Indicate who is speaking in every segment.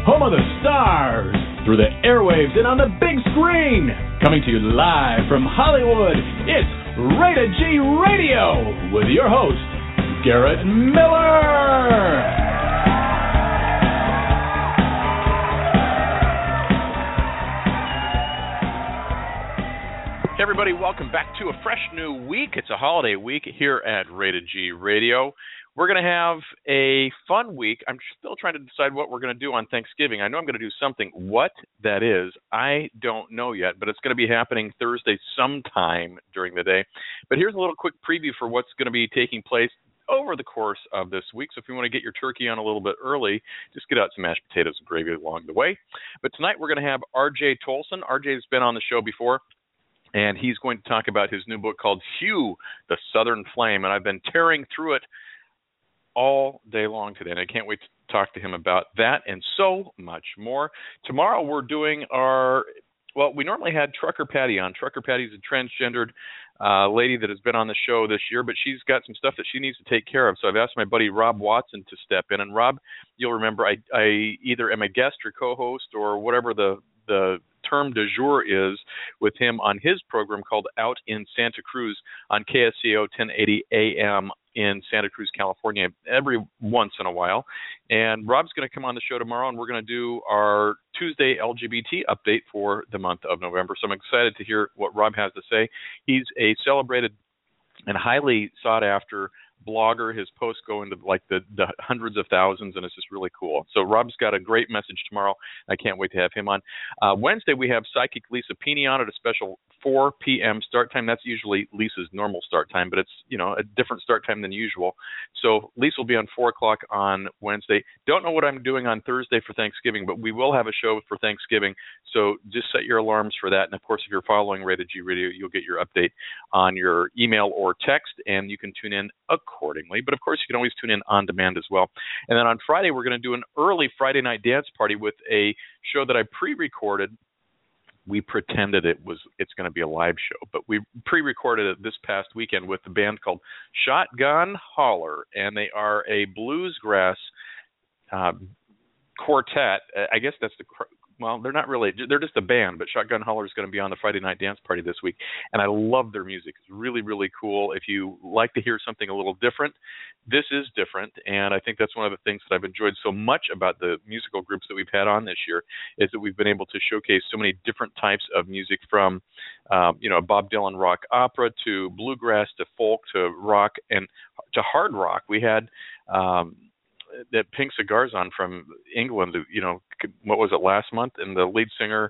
Speaker 1: home of the stars, through the airwaves and on the big screen. Coming to you live from Hollywood, it's Rated G Radio with your host, Garrett Miller.
Speaker 2: Hey everybody, welcome back to a fresh new week. It's a holiday week here at Rated G Radio. We're going to have a fun week. I'm still trying to decide what we're going to do on Thanksgiving. I know I'm going to do something. What that is, I don't know yet, but it's going to be happening Thursday sometime during the day. But here's a little quick preview for what's going to be taking place over the course of this week. So if you want to get your turkey on a little bit early, just get out some mashed potatoes and gravy along the way. But tonight we're going to have R.J. Tolson. R.J.'s been on the show before, and he's going to talk about his new book called Hugh, the Southern Flame. And I've been tearing through it all day long today, and I can't wait to talk to him about that and so much more. Tomorrow we're doing we normally had Trucker Patty on. Trucker Patty's a transgendered lady that has been on the show this year, but she's got some stuff that she needs to take care of. So I've asked my buddy Rob Watson to step in. And Rob, you'll remember I either am a guest or co-host or whatever the term du jour is with him on his program called Out in Santa Cruz on KSCO 1080 AM in Santa Cruz, California, every once in a while. And Rob's going to come on the show tomorrow, and we're going to do our Tuesday LGBT update for the month of November. So I'm excited to hear what Rob has to say. He's a celebrated and highly sought-after blogger. His posts go into like the hundreds of thousands, and it's just really cool. So Rob's got a great message tomorrow. I can't wait to have him on. Wednesday, we have Psychic Lisa Pini on at a special 4 p.m. start time. That's usually Lisa's normal start time, but it's, a different start time than usual. So Lisa will be on 4 o'clock on Wednesday. Don't know what I'm doing on Thursday for Thanksgiving, but we will have a show for Thanksgiving. So just set your alarms for that. And, of course, if you're following Rated G Radio, you'll get your update on your email or text, and you can tune in accordingly. But, of course, you can always tune in on demand as well. And then on Friday, we're going to do an early Friday night dance party with a show that I pre-recorded. We pretended it's going to be a live show, but we pre-recorded it this past weekend with a band called Shotgun Holler, and they are a bluesgrass quartet. I guess that's they're not really, they're just a band, but Shotgun Holler is going to be on the Friday night dance party this week, and I love their music. It's really, really cool. If you like to hear something a little different, this is different, and I think that's one of the things that I've enjoyed so much about the musical groups that we've had on this year is that we've been able to showcase so many different types of music from, a Bob Dylan rock opera to bluegrass to folk to rock and to hard rock. We had that Pink Cigars on from England, what was it, last month? And the lead singer,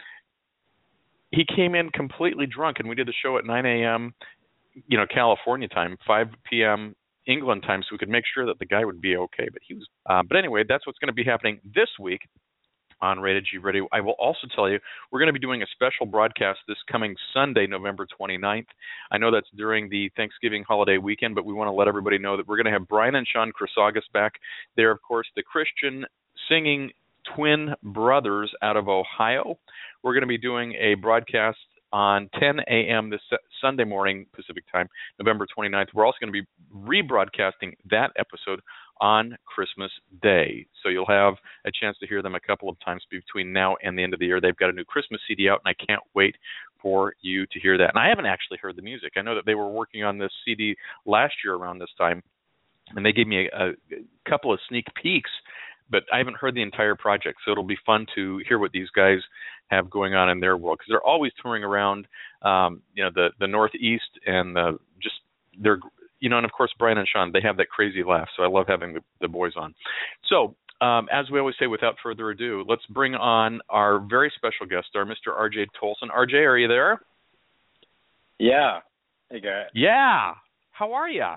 Speaker 2: he came in completely drunk, and we did the show at 9 a.m., California time, 5 p.m. England time, so we could make sure that the guy would be okay. But he was. But anyway, that's what's going to be happening this week on Rated G Radio. I will also tell you, we're going to be doing a special broadcast this coming Sunday, November 29th. I know that's during the Thanksgiving holiday weekend, but we want to let everybody know that we're going to have Brian and Sean Chrysagas back. They're, of course, the Christian singing twin brothers out of Ohio. We're going to be doing a broadcast on 10 a.m. this Sunday morning Pacific time, November 29th. We're also going to be rebroadcasting that episode on Christmas Day. So you'll have a chance to hear them a couple of times between now and the end of the year. They've got a new Christmas CD out, and I can't wait for you to hear that. And I haven't actually heard the music. I know that they were working on this CD last year around this time, and they gave me a couple of sneak peeks, but I haven't heard the entire project. So it'll be fun to hear what these guys have going on in their world, because they're always touring around, the Northeast and they're. And of course, Brian and Sean, they have that crazy laugh, so I love having the boys on. So, as we always say, without further ado, let's bring on our very special guest star, Mr. R.J. Tolson. R.J., are you there?
Speaker 3: Yeah. Hey, Garrett.
Speaker 2: Yeah. How are you?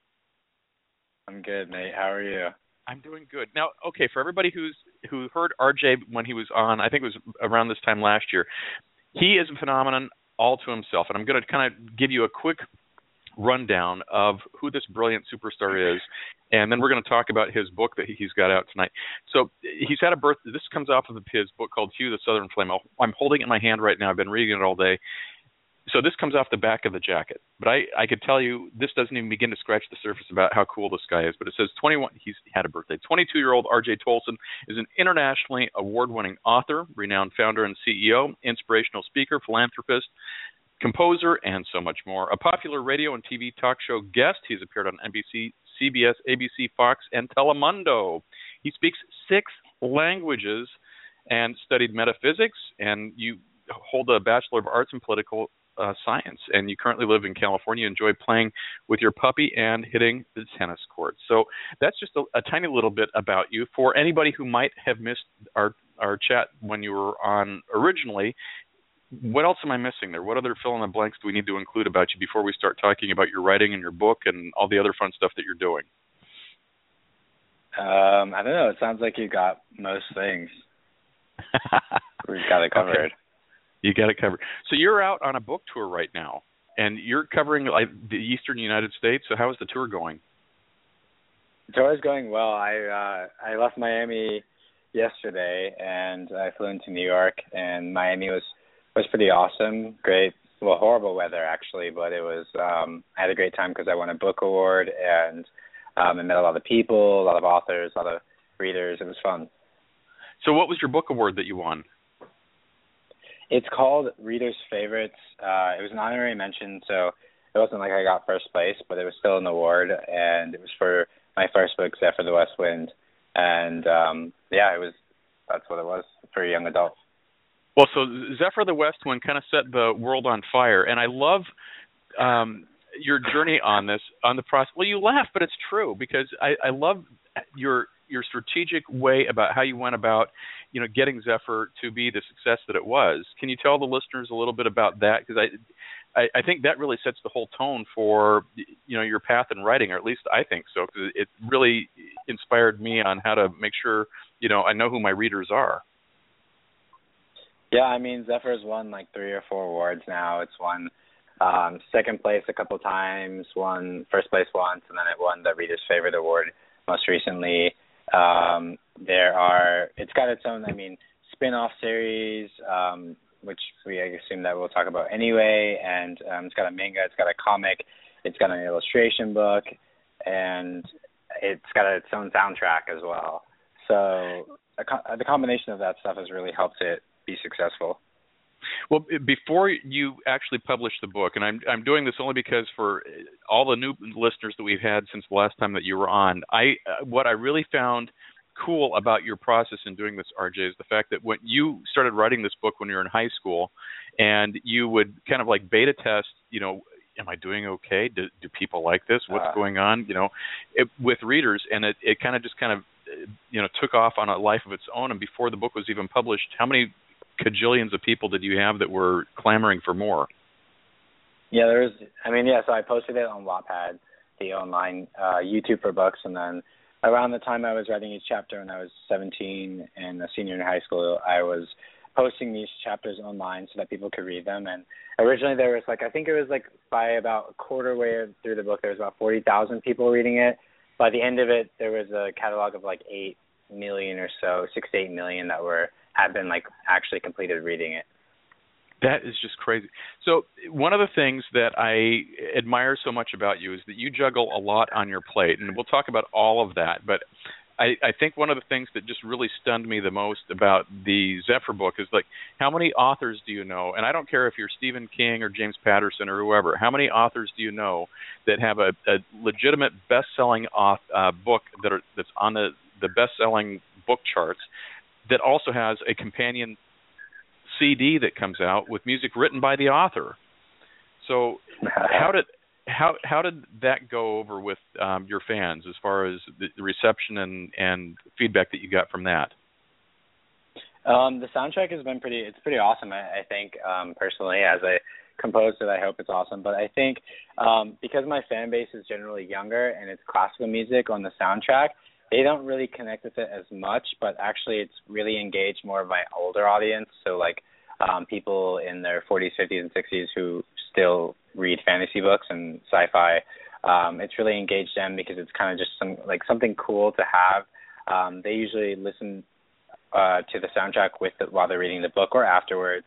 Speaker 3: I'm good, mate. How are you?
Speaker 2: I'm doing good. Now, okay, for everybody who heard R.J. when he was on, I think it was around this time last year, he is a phenomenon all to himself, and I'm going to kind of give you a quick rundown of who this brilliant superstar is, and then we're going to talk about his book that he's got out tonight. So he's had a birth. This comes off of his book called Hugh, the Southern Flame. I'm holding it in my hand right now. I've been reading it all day. So this comes off the back of the jacket, but I could tell you this doesn't even begin to scratch the surface about how cool this guy is. But it says 21. He's had a birthday. 22-year-old R.J. Tolson is an internationally award-winning author, renowned founder and CEO, inspirational speaker, philanthropist, composer, and so much more. A popular radio and TV talk show guest, he's appeared on NBC, CBS, ABC, Fox, and Telemundo. He speaks 6 languages and studied metaphysics, and you hold a Bachelor of Arts in Political Science, and you currently live in California. You enjoy playing with your puppy and hitting the tennis court. So that's just a tiny little bit about you. For anybody who might have missed our chat when you were on originally, what else am I missing there? What other fill-in-the-blanks do we need to include about you before we start talking about your writing and your book and all the other fun stuff that you're doing?
Speaker 3: I don't know. It sounds like you got most things. We've got it covered.
Speaker 2: Okay. You got it covered. So you're out on a book tour right now, and you're covering like the eastern United States. So how is the tour going?
Speaker 3: The tour is going well. I left Miami yesterday, and I flew into New York, and Miami was pretty awesome. Great. Well, horrible weather, actually, but it was I had a great time because I won a book award, and I met a lot of people, a lot of authors, a lot of readers. It was fun.
Speaker 2: So what was your book award that you won?
Speaker 3: It's called Reader's Favorites. It was an honorary mention, so it wasn't like I got first place, but it was still an award, and it was for my first book, Zephyr the West Wind. And, that's what it was for a young adult.
Speaker 2: Well, so Zephyr the West Wind kind of set the world on fire, and I love your journey on this, on the process. Well, you laugh, but it's true, because I love your strategic way about how you went about, getting Zephyr to be the success that it was. Can you tell the listeners a little bit about that? Because I think that really sets the whole tone for, your path in writing, or at least I think so, because it really inspired me on how to make sure, I know who my readers are.
Speaker 3: Yeah, I mean, Zephyr's won like 3 or 4 awards now. It's won second place a couple times, won first place once, and then it won the Reader's Favorite Award most recently. It's got its own, spin-off series, which I assume that we'll talk about anyway, and it's got a manga, it's got a comic, it's got an illustration book, and it's got its own soundtrack as well. So the combination of that stuff has really helped it be successful.
Speaker 2: Well, before you actually publish the book, and I'm doing this only because for all the new listeners that we've had since the last time that you were on, what I really found cool about your process in doing this, RJ, is the fact that when you started writing this book when you were in high school, and you would kind of like beta test, am I doing okay? Do people like this? What's going on? With readers, and it kind of took off on a life of its own. And before the book was even published, how many cajillions of people did you have that were clamoring for more?
Speaker 3: Yeah, so I posted it on Wattpad, the online YouTube for books, and then around the time I was writing each chapter when I was 17 and a senior in high school, I was posting these chapters online so that people could read them. And originally there was by about a quarter way through the book, there was about 40,000 people reading it. By the end of it, there was a catalog of 8 million or so, 6 to 8 million that had been actually completed reading it.
Speaker 2: That is just crazy. So one of the things that I admire so much about you is that you juggle a lot on your plate, and we'll talk about all of that. But I think one of the things that just really stunned me the most about the Zephyr book is how many authors do you know? And I don't care if you're Stephen King or James Patterson or whoever. How many authors do you know that have a legitimate best-selling book that's on the best-selling book charts that also has a companion CD that comes out with music written by the author? So how did that go over with your fans as far as the reception and feedback that you got from that?
Speaker 3: The soundtrack has been pretty awesome. I think personally, as a composer, I hope it's awesome. But I think because my fan base is generally younger and it's classical music on the soundtrack, they don't really connect with it as much, but actually it's really engaged more of my older audience. So people in their 40s, 50s, and 60s who still read fantasy books and sci-fi. It's really engaged them because it's kind of just something cool to have. They usually listen to the soundtrack while they're reading the book or afterwards.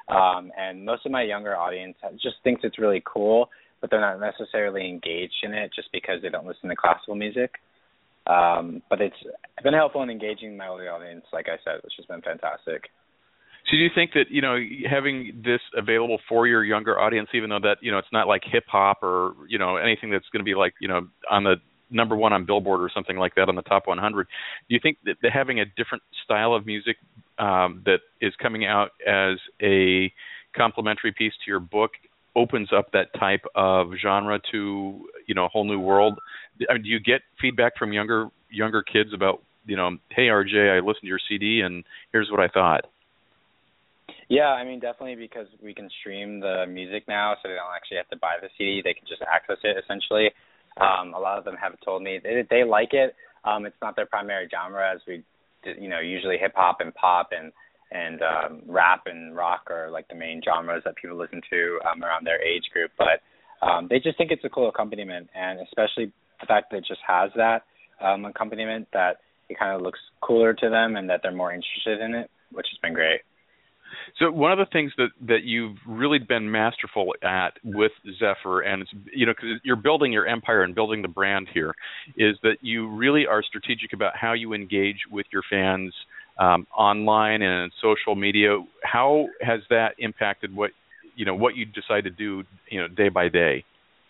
Speaker 3: And most of my younger audience just thinks it's really cool, but they're not necessarily engaged in it just because they don't listen to classical music. But it's been helpful in engaging my older audience, like I said, which has been fantastic.
Speaker 2: So do you think that, having this available for your younger audience, even though that, it's not like hip hop or, anything that's going to be like, on the number one on Billboard or something like that on the top 100, do you think that having a different style of music that is coming out as a complementary piece to your book opens up that type of genre to, a whole new world? I mean, do you get feedback from younger kids about, hey, RJ, I listened to your CD and here's what I thought?
Speaker 3: Yeah, I mean, definitely, because we can stream the music now, so they don't actually have to buy the CD. They can just access it, essentially. A lot of them have told me they like it. It's not their primary genre, as we, usually hip-hop and pop and rap and rock are like the main genres that people listen to around their age group. But they just think it's a cool accompaniment, and especially the fact that it just has that accompaniment, that it kind of looks cooler to them and that they're more interested in it, which has been great.
Speaker 2: So one of the things that you've really been masterful at with Zephyr, and it's, because you're building your empire and building the brand here, is that you really are strategic about how you engage with your fans online and social media. How has that impacted what you decide to do, day by day?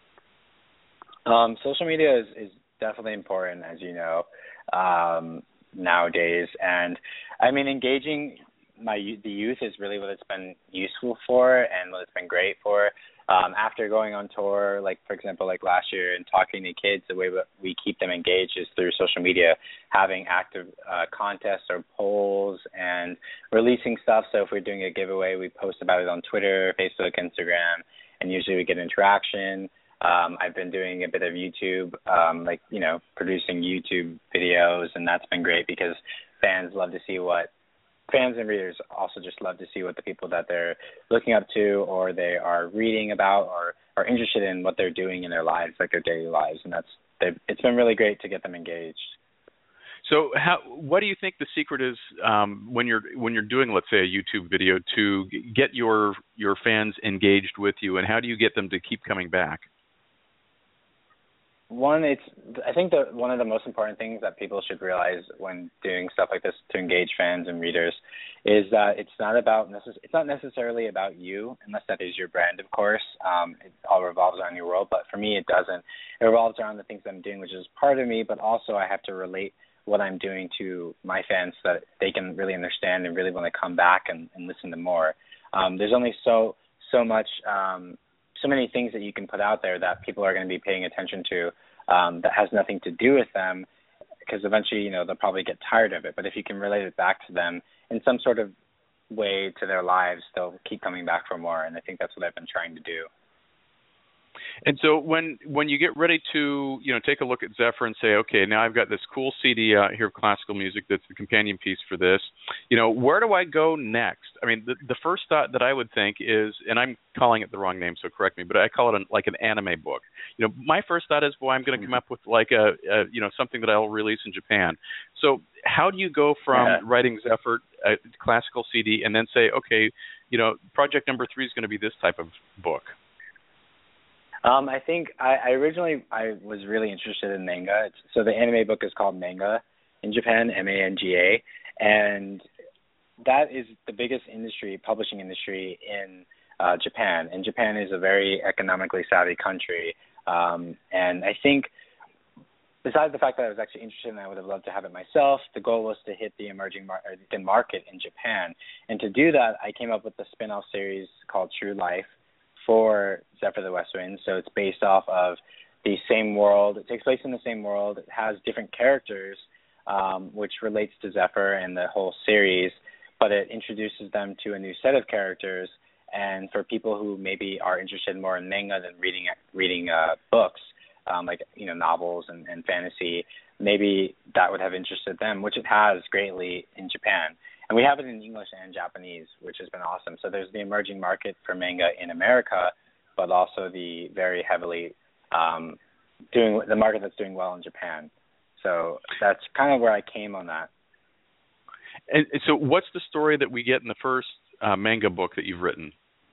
Speaker 3: Social media is definitely important, as you know, nowadays, and I mean, engaging the youth is really what it's been useful for and what it's been great for. After going on tour, like for example, like last year, and talking to kids, the way we keep them engaged is through social media, having active contests or polls and releasing stuff. So if we're doing a giveaway, we post about it on Twitter, Facebook, Instagram, and usually we get interaction. I've been doing a bit of YouTube, producing YouTube videos, and that's been great because fans and readers also just love to see what the people that they're looking up to or they are reading about or are interested in what they're doing in their lives, like their daily lives, and it's been really great to get them engaged.
Speaker 2: So what do you think the secret is when you're doing, let's say, a YouTube video to get your fans engaged with you, and how do you get them to keep coming back?
Speaker 3: I think that one of the most important things that people should realize when doing stuff like this to engage fans and readers is that it's not necessarily about you, unless that is your brand, of course. It all revolves around your world, but for me it doesn't. It revolves around the things I'm doing, which is part of me, but also I have to relate what I'm doing to my fans so that they can really understand and really want to come back and listen to more. There's only so much so many things that you can put out there that people are going to be paying attention to that has nothing to do with them, because eventually, they'll probably get tired of it. But if you can relate it back to them in some sort of way to their lives, they'll keep coming back for more. And I think that's what I've been trying to do.
Speaker 2: And so when you get ready to, take a look at Zephyr and say, okay, now I've got this cool CD out here of classical music that's the companion piece for this, where do I go next? I mean, the first thought that I would think is, and I'm calling it the wrong name, so correct me, but I call it like an anime book. My first thought is, I'm going to come up with like a something that I'll release in Japan. So how do you go from writing Zephyr, a classical CD, and then say, okay, project number 3 is going to be this type of book?
Speaker 3: I think I originally was really interested in manga. So the anime book is called manga in Japan, MANGA, and that is the biggest publishing industry in Japan. And Japan is a very economically savvy country. And I think besides the fact that I was actually interested and I would have loved to have it myself, the goal was to hit the emerging market in Japan. And to do that, I came up with a spin-off series called True Life for Zephyr the West Wind. So it's based off of the same world. It takes place in the same world. It has different characters, which relates to Zephyr and the whole series, but it introduces them to a new set of characters. And for people who maybe are interested more in manga than reading books, like novels and fantasy, maybe that would have interested them, which it has greatly in Japan. And we have it in English and Japanese, which has been awesome. So there's the emerging market for manga in America, but also the very heavily the market that's doing well in Japan. So that's kind of where I came on that.
Speaker 2: And so what's the story that we get in the first manga book that you've written?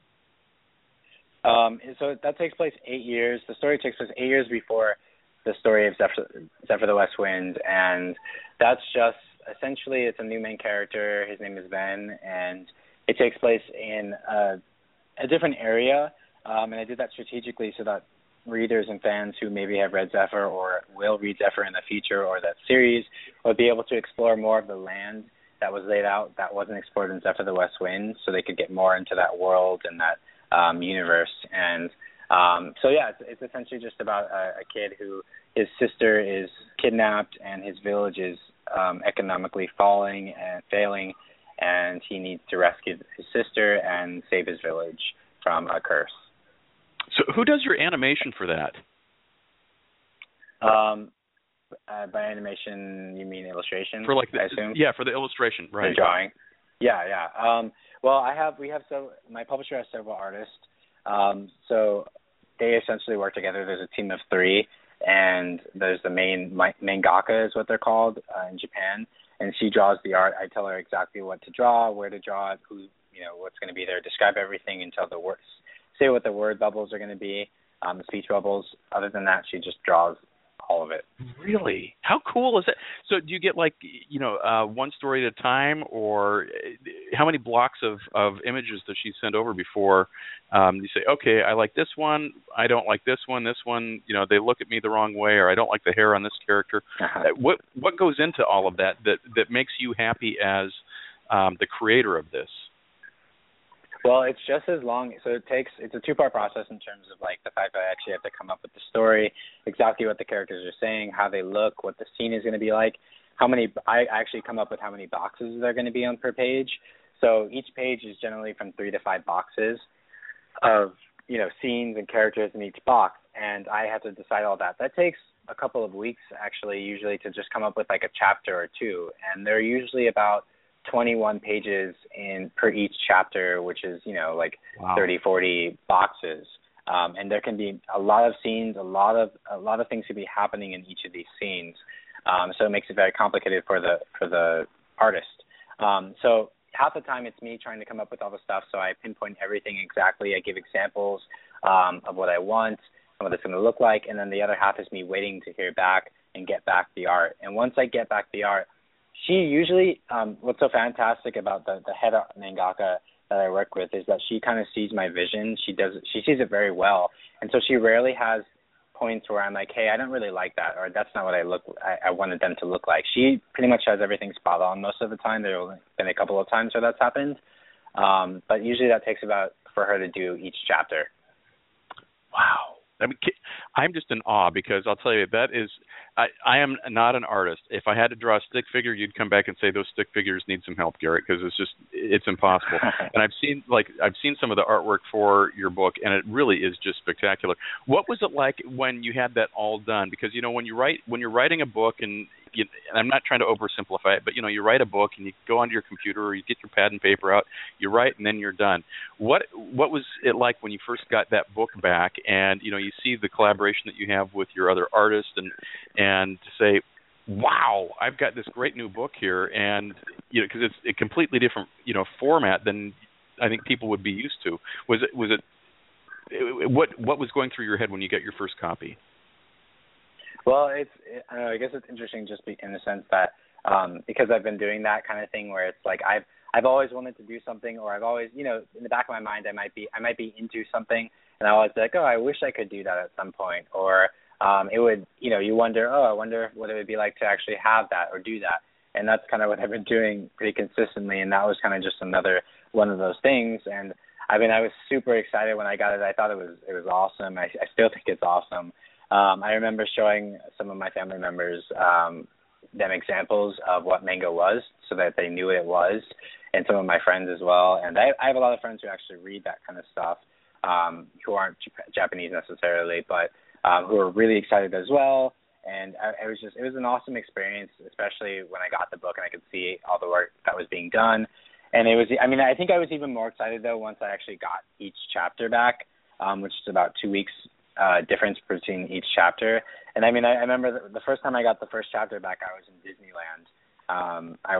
Speaker 3: So that takes place 8 years. The story takes place 8 years before the story of Zephyr the West Wind, and that's just essentially it's a new main character. His name is Ben, and it takes place in a different area, and I did that strategically so that readers and fans who maybe have read Zephyr or will read Zephyr in the future or that series will be able to explore more of the land that was laid out that wasn't explored in Zephyr the West Wind, so they could get more into that world and that universe. And so yeah, it's essentially just about a kid who his sister is kidnapped and his village is economically falling and failing, and he needs to rescue his sister and save his village from a curse.
Speaker 2: So who does your animation for that?
Speaker 3: By animation, you mean illustration?
Speaker 2: For like
Speaker 3: I assume?
Speaker 2: Yeah, for the illustration, right?
Speaker 3: The drawing. Yeah. Well, my publisher has several artists. So they essentially work together. There's a team of 3, and there's the main mangaka is what they're called in Japan, and she draws the art. I tell her exactly what to draw, where to draw it, what's going to be there, describe everything until the words, say what the word bubbles are going to be, the speech bubbles. Other than that, she just draws all of it.
Speaker 2: Really? How cool is that? So do you get one story at a time, or how many blocks of images does she send over before you say, okay, I like this one, I don't like this one, they look at me the wrong way, or I don't like the hair on this character. What goes into all of that makes you happy as the creator of this?
Speaker 3: Well, it's just as long. So it's a 2-part process in terms of like the fact that I actually have to come up with the story, exactly what the characters are saying, how they look, what the scene is going to be like, I actually come up with how many boxes they're going to be on per page. So each page is generally from 3 to 5 boxes of, scenes and characters in each box. And I have to decide all that. That takes a couple of weeks actually, usually, to just come up with like a chapter or 2. And they're usually about 21 pages per each chapter, which is,
Speaker 2: wow.
Speaker 3: 30, 40 boxes. And there can be a lot of scenes, a lot of things could be happening in each of these scenes. So it makes it very complicated for the artist. So half the time it's me trying to come up with all the stuff, so I pinpoint everything exactly. I give examples of what I want and what it's going to look like, and then the other half is me waiting to hear back and get back the art. And once I get back the art, she usually, what's so fantastic about the head mangaka that I work with is that she kind of sees my vision. She sees it very well. And so she rarely has points where I'm like, hey, I don't really like that, or that's not what I wanted them to look like. She pretty much has everything spot on most of the time. There have only been a couple of times where that's happened. But usually that takes about for her to do each chapter.
Speaker 2: Wow. I mean, I'm just in awe, because I'll tell you, that is, I am not an artist. If I had to draw a stick figure, you'd come back and say those stick figures need some help, Garrett, because it's impossible. And I've seen some of the artwork for your book, and it really is just spectacular. What was it like when you had that all done? Because when you're writing a book, and I'm not trying to oversimplify it, but you write a book and you go onto your computer or you get your pad and paper out, you write, and then you're done. What was it like when you first got that book back, and you see the collaboration that you have with your other artists, and to say, wow, I've got this great new book here, and because it's a completely different format than I think people would be used to. Was it what was going through your head when you got your first copy?
Speaker 3: Well, I guess it's interesting just in the sense that because I've been doing that kind of thing where it's like I've always wanted to do something, or I've always, in the back of my mind I might be into something, and I was like, oh, I wish I could do that at some point, or it would, you wonder, I wonder what it would be like to actually have that or do that. And that's kind of what I've been doing pretty consistently, and that was kind of just another one of those things. And I mean, I was super excited when I got it. I thought it was awesome. I still think it's awesome. I remember showing some of my family members them examples of what manga was, so that they knew what it was, and some of my friends as well. And I have a lot of friends who actually read that kind of stuff, who aren't Japanese necessarily, but who are really excited as well. And it was an awesome experience, especially when I got the book and I could see all the work that was being done. And I think I was even more excited though once I actually got each chapter back, which is about 2 weeks difference between each chapter. And I remember the first time I got the first chapter back, I was in Disneyland. I was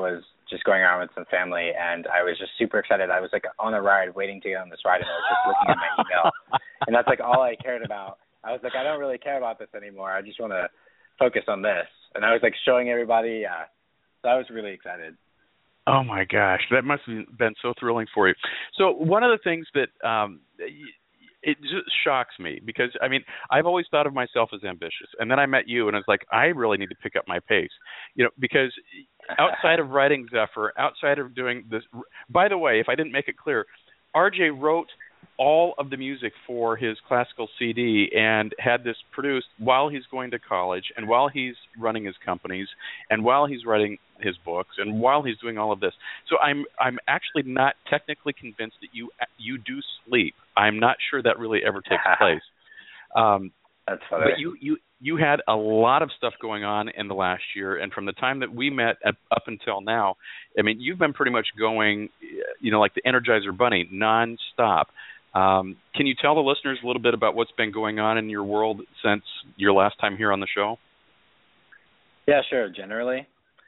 Speaker 3: just going around with some family, and I was just super excited. I was like on a ride, waiting to get on this ride, and I was just looking at my email, and that's like all I cared about. I was like, I don't really care about this anymore. I just want to focus on this. And I was like showing everybody. So I was really excited.
Speaker 2: Oh my gosh, that must have been so thrilling for you. So one of the things that it just shocks me, because I mean, I've always thought of myself as ambitious, and then I met you, and I was like, I really need to pick up my pace, because outside of writing Zephyr, outside of doing this. By the way, if I didn't make it clear, RJ wrote all of the music for his classical CD and had this produced while he's going to college and while he's running his companies and while he's writing his books and while he's doing all of this. So I'm actually not technically convinced that you do sleep. I'm not sure that really ever takes place.
Speaker 3: That's funny.
Speaker 2: But you had a lot of stuff going on in the last year, and from the time that we met up until now, I mean, you've been pretty much going, like the Energizer Bunny, nonstop. Can you tell the listeners a little bit about what's been going on in your world since your last time here on the show?
Speaker 3: Yeah, sure. Generally,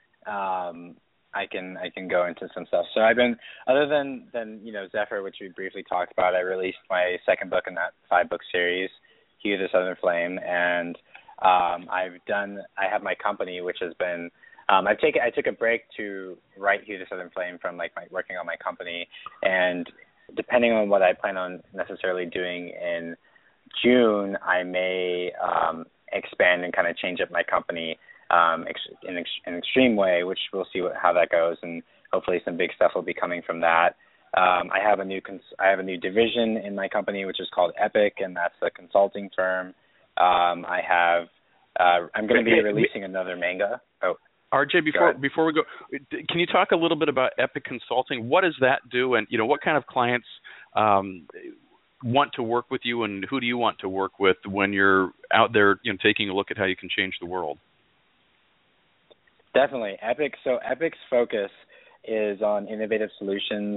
Speaker 3: I can go into some stuff. So I've been, other than Zephyr, which we briefly talked about, I released my second book in that 5-book series, Hue the Southern Flame, and I have my company, which has been I took a break to write Hue the Southern Flame from my working on my company, and depending on what I plan on necessarily doing in June, I may expand and kind of change up my company in an extreme way, which we'll see how that goes, and hopefully some big stuff will be coming from that. I have a new division in my company, which is called Epic, and that's a consulting firm. I'm going to be releasing another manga. Oh,
Speaker 2: RJ, before we go, can you talk a little bit about Epic Consulting? What does that do, and what kind of clients want to work with you, and who do you want to work with when you're out there, taking a look at how you can change the world?
Speaker 3: Definitely, Epic. So Epic's focus is on innovative solutions.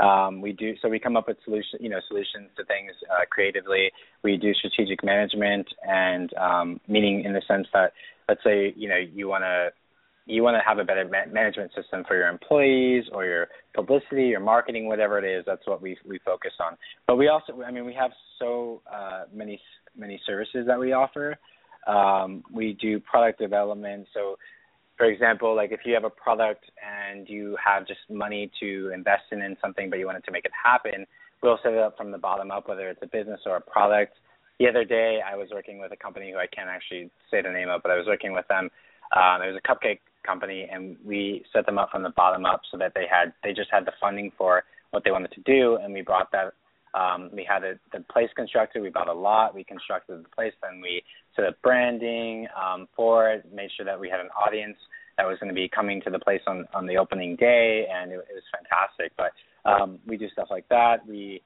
Speaker 3: We come up with solutions to things creatively. We do strategic management, and meaning in the sense that, let's say, you want to have a better management system for your employees or your publicity or marketing, whatever it is. That's what we focus on. But we also, we have so many services that we offer. We do product development. So, for example, like if you have a product and you have just money to invest in something, but you want it to make it happen, we'll set it up from the bottom up, whether it's a business or a product. The other day, I was working with a company who I can't actually say the name of, but I was working with them. It was a cupcake company, and we set them up from the bottom up so that they just had the funding for what they wanted to do, and we brought that. We had the place constructed. We bought a lot. We constructed the place. Then we set up branding for it, made sure that we had an audience that was going to be coming to the place on the opening day, and it was fantastic. But we do stuff like that. We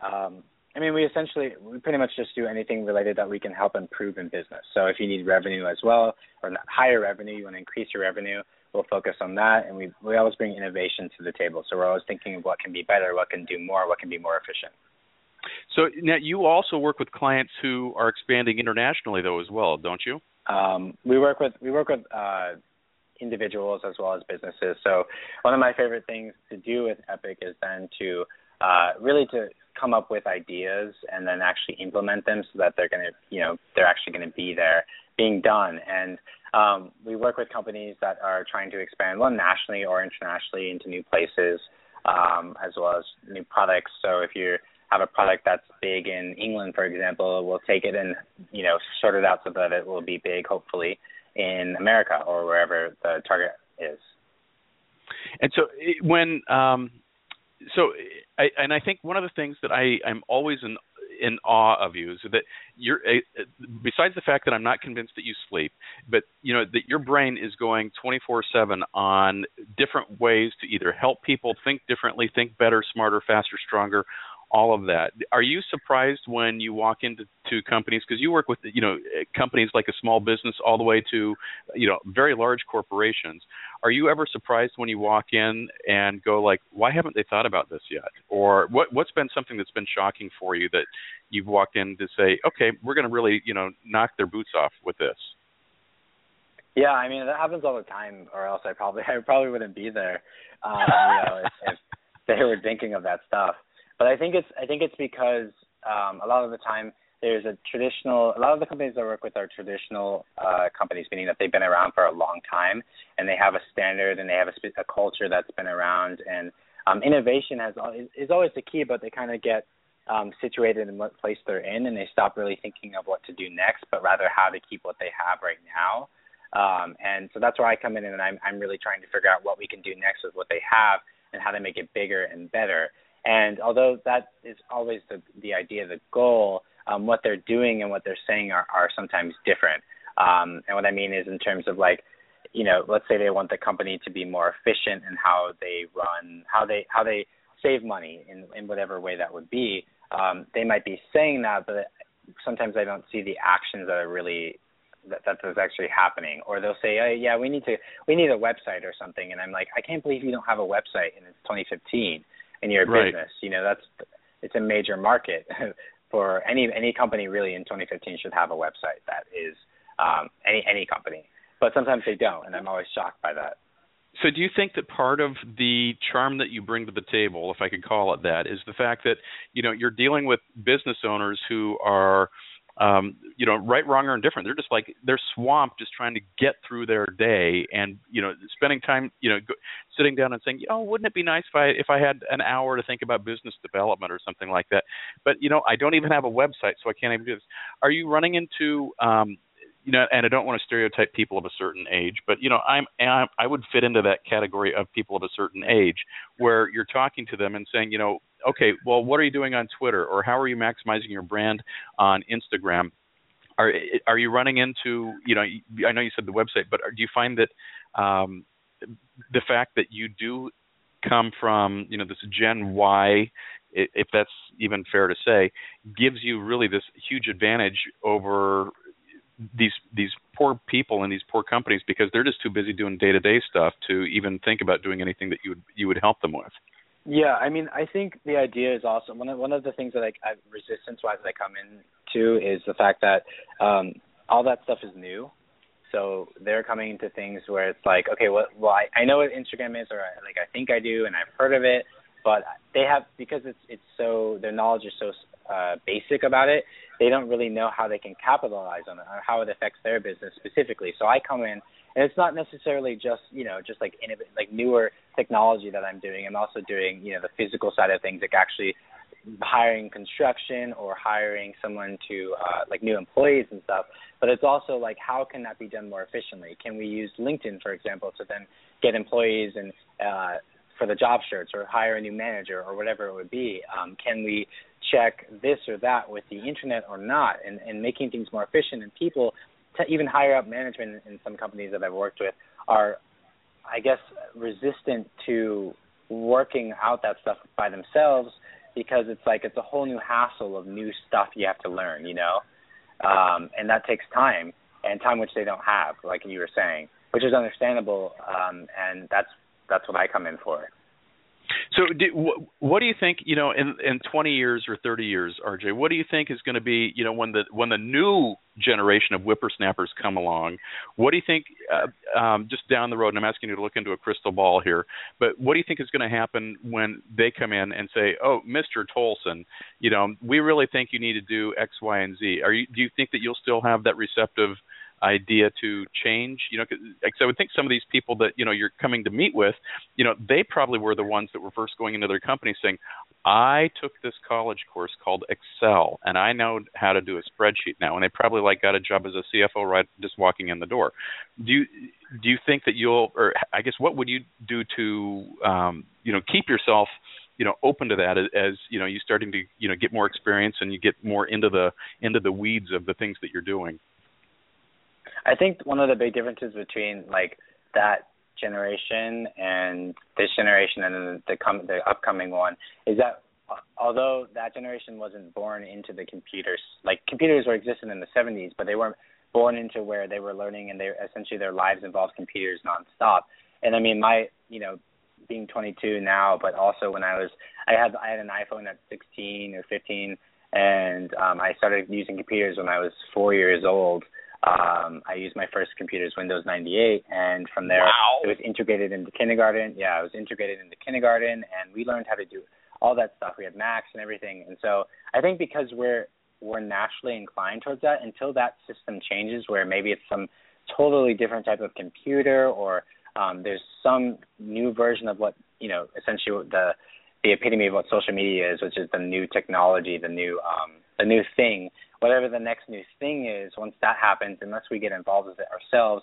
Speaker 3: pretty much just do anything related that we can help improve in business. So if you need revenue as well, or higher revenue, you want to increase your revenue, we'll focus on that. And we always bring innovation to the table. So we're always thinking of what can be better, what can do more, what can be more efficient.
Speaker 2: So now you also work with clients who are expanding internationally, though, as well, don't you?
Speaker 3: We work with individuals as well as businesses. So one of my favorite things to do with Epic is then to really to come up with ideas and then actually implement them so that they're actually going to be there being done. And we work with companies that are trying to expand, one nationally or internationally, into new places, as well as new products. So if you have a product that's big in England, for example, we'll take it and sort it out so that it will be big, hopefully, in America or wherever the target is.
Speaker 2: And so I think one of the things that I'm always in awe of you is that you're, besides the fact that I'm not convinced that you sleep, but that your brain is going 24/7 on different ways to either help people think differently, think better, smarter, faster, stronger, all of that. Are you surprised when you walk into companies, because you work with companies like a small business all the way to very large corporations? Are you ever surprised when you walk in and go like, why haven't they thought about this yet? Or what's been something that's been shocking for you that you've walked in to say, okay, we're going to really knock their boots off with this?
Speaker 3: Yeah, I mean that happens all the time, or else I probably wouldn't be there, if they were thinking of that stuff. But I think it's because a lot of the time there's a lot of the companies I work with are traditional companies, meaning that they've been around for a long time and they have a standard and they have a culture that's been around, and innovation is always the key, but they kind of get situated in what place they're in and they stop really thinking of what to do next, but rather how to keep what they have right now. And so that's where I come in, and I'm really trying to figure out what we can do next with what they have and how to make it bigger and better. And although that is always the idea, the goal, what they're doing and what they're saying are sometimes different. And what I mean is in terms of like, let's say they want the company to be more efficient in how they run, how they save money in whatever way that would be. They might be saying that, but sometimes I don't see the actions that are really that's actually happening. Or they'll say, oh, yeah, we need a website or something, and I'm like, I can't believe you don't have a website and it's 2015 and you're a
Speaker 2: Right.
Speaker 3: business. It's a major market for any company really in 2015 should have a website that is any company. But sometimes they don't, and I'm always shocked by that.
Speaker 2: So do you think that part of the charm that you bring to the table, if I could call it that, is the fact that, you're dealing with business owners who are, right, wrong, or indifferent. They're just like, they're swamped just trying to get through their day and, spending time, sitting down and saying, wouldn't it be nice if I had an hour to think about business development or something like that? But, I don't even have a website, so I can't even do this. Are you running into and I don't want to stereotype people of a certain age, but I would fit into that category of people of a certain age, where you're talking to them and saying, okay, well, what are you doing on Twitter, or how are you maximizing your brand on Instagram? Are you running into, I know you said the website, but do you find that the fact that you do come from, this Gen Y, if that's even fair to say, gives you really this huge advantage over these poor people and these poor companies, because they're just too busy doing day-to-day stuff to even think about doing anything that you would help them with?
Speaker 3: Yeah, I mean, I think the idea is also one of the things that resistance-wise that I come into is the fact that all that stuff is new. So they're coming into things where it's like, okay, well I know what Instagram is, or I think I do, and I've heard of it, but they have, because it's so, their knowledge is so basic about it, they don't really know how they can capitalize on it or how it affects their business specifically. So I come in, and it's not necessarily just like newer technology that I'm doing. I'm also doing the physical side of things, like actually hiring construction or hiring someone to new employees and stuff. But it's also like, how can that be done more efficiently? Can we use LinkedIn, for example, to then get employees and for the job search, or hire a new manager, or whatever it would be? Can we check this or that with the internet or not, and making things more efficient? And people, to even higher up management in some companies that I've worked with, are, I guess, resistant to working out that stuff by themselves, because it's a whole new hassle of new stuff you have to learn, and that takes time, and time which they don't have, like you were saying, which is understandable, and that's what I come in for.
Speaker 2: So what do you think, in 20 years or 30 years, RJ, what do you think is going to be, when the new generation of whippersnappers come along, what do you think, just down the road, and I'm asking you to look into a crystal ball here, but what do you think is going to happen when they come in and say, oh, Mr. Tolson, we really think you need to do X, Y, and Z? Do you think that you'll still have that receptive idea to change? Cause I would think some of these people that you're coming to meet with, they probably were the ones that were first going into their company saying, I took this college course called Excel and I know how to do a spreadsheet now, and they probably got a job as a CFO right just walking in the door. Do you think that or I guess what would you do to keep yourself open to that as you starting to get more experience and you get more into the weeds of the things that you're doing?
Speaker 3: I think one of the big differences between that generation and this generation and then the upcoming one is that although that generation wasn't born into the computers, computers were existing in the 70s, but they weren't born into where they were learning, and essentially their lives involved computers nonstop. And I mean, my being 22 now, but also when I had an iPhone at 16 or 15, and I started using computers when I was 4 years old. I used my first computer's Windows 98, and from there it was integrated into kindergarten. Yeah, it was integrated into kindergarten, and we learned how to do all that stuff. We had Macs and everything, and so I think because we're naturally inclined towards that, until that system changes, where maybe it's some totally different type of computer, or there's some new version of what, essentially the epitome of what social media is, which is the new technology, the new thing. Whatever the next new thing is, once that happens, unless we get involved with it ourselves,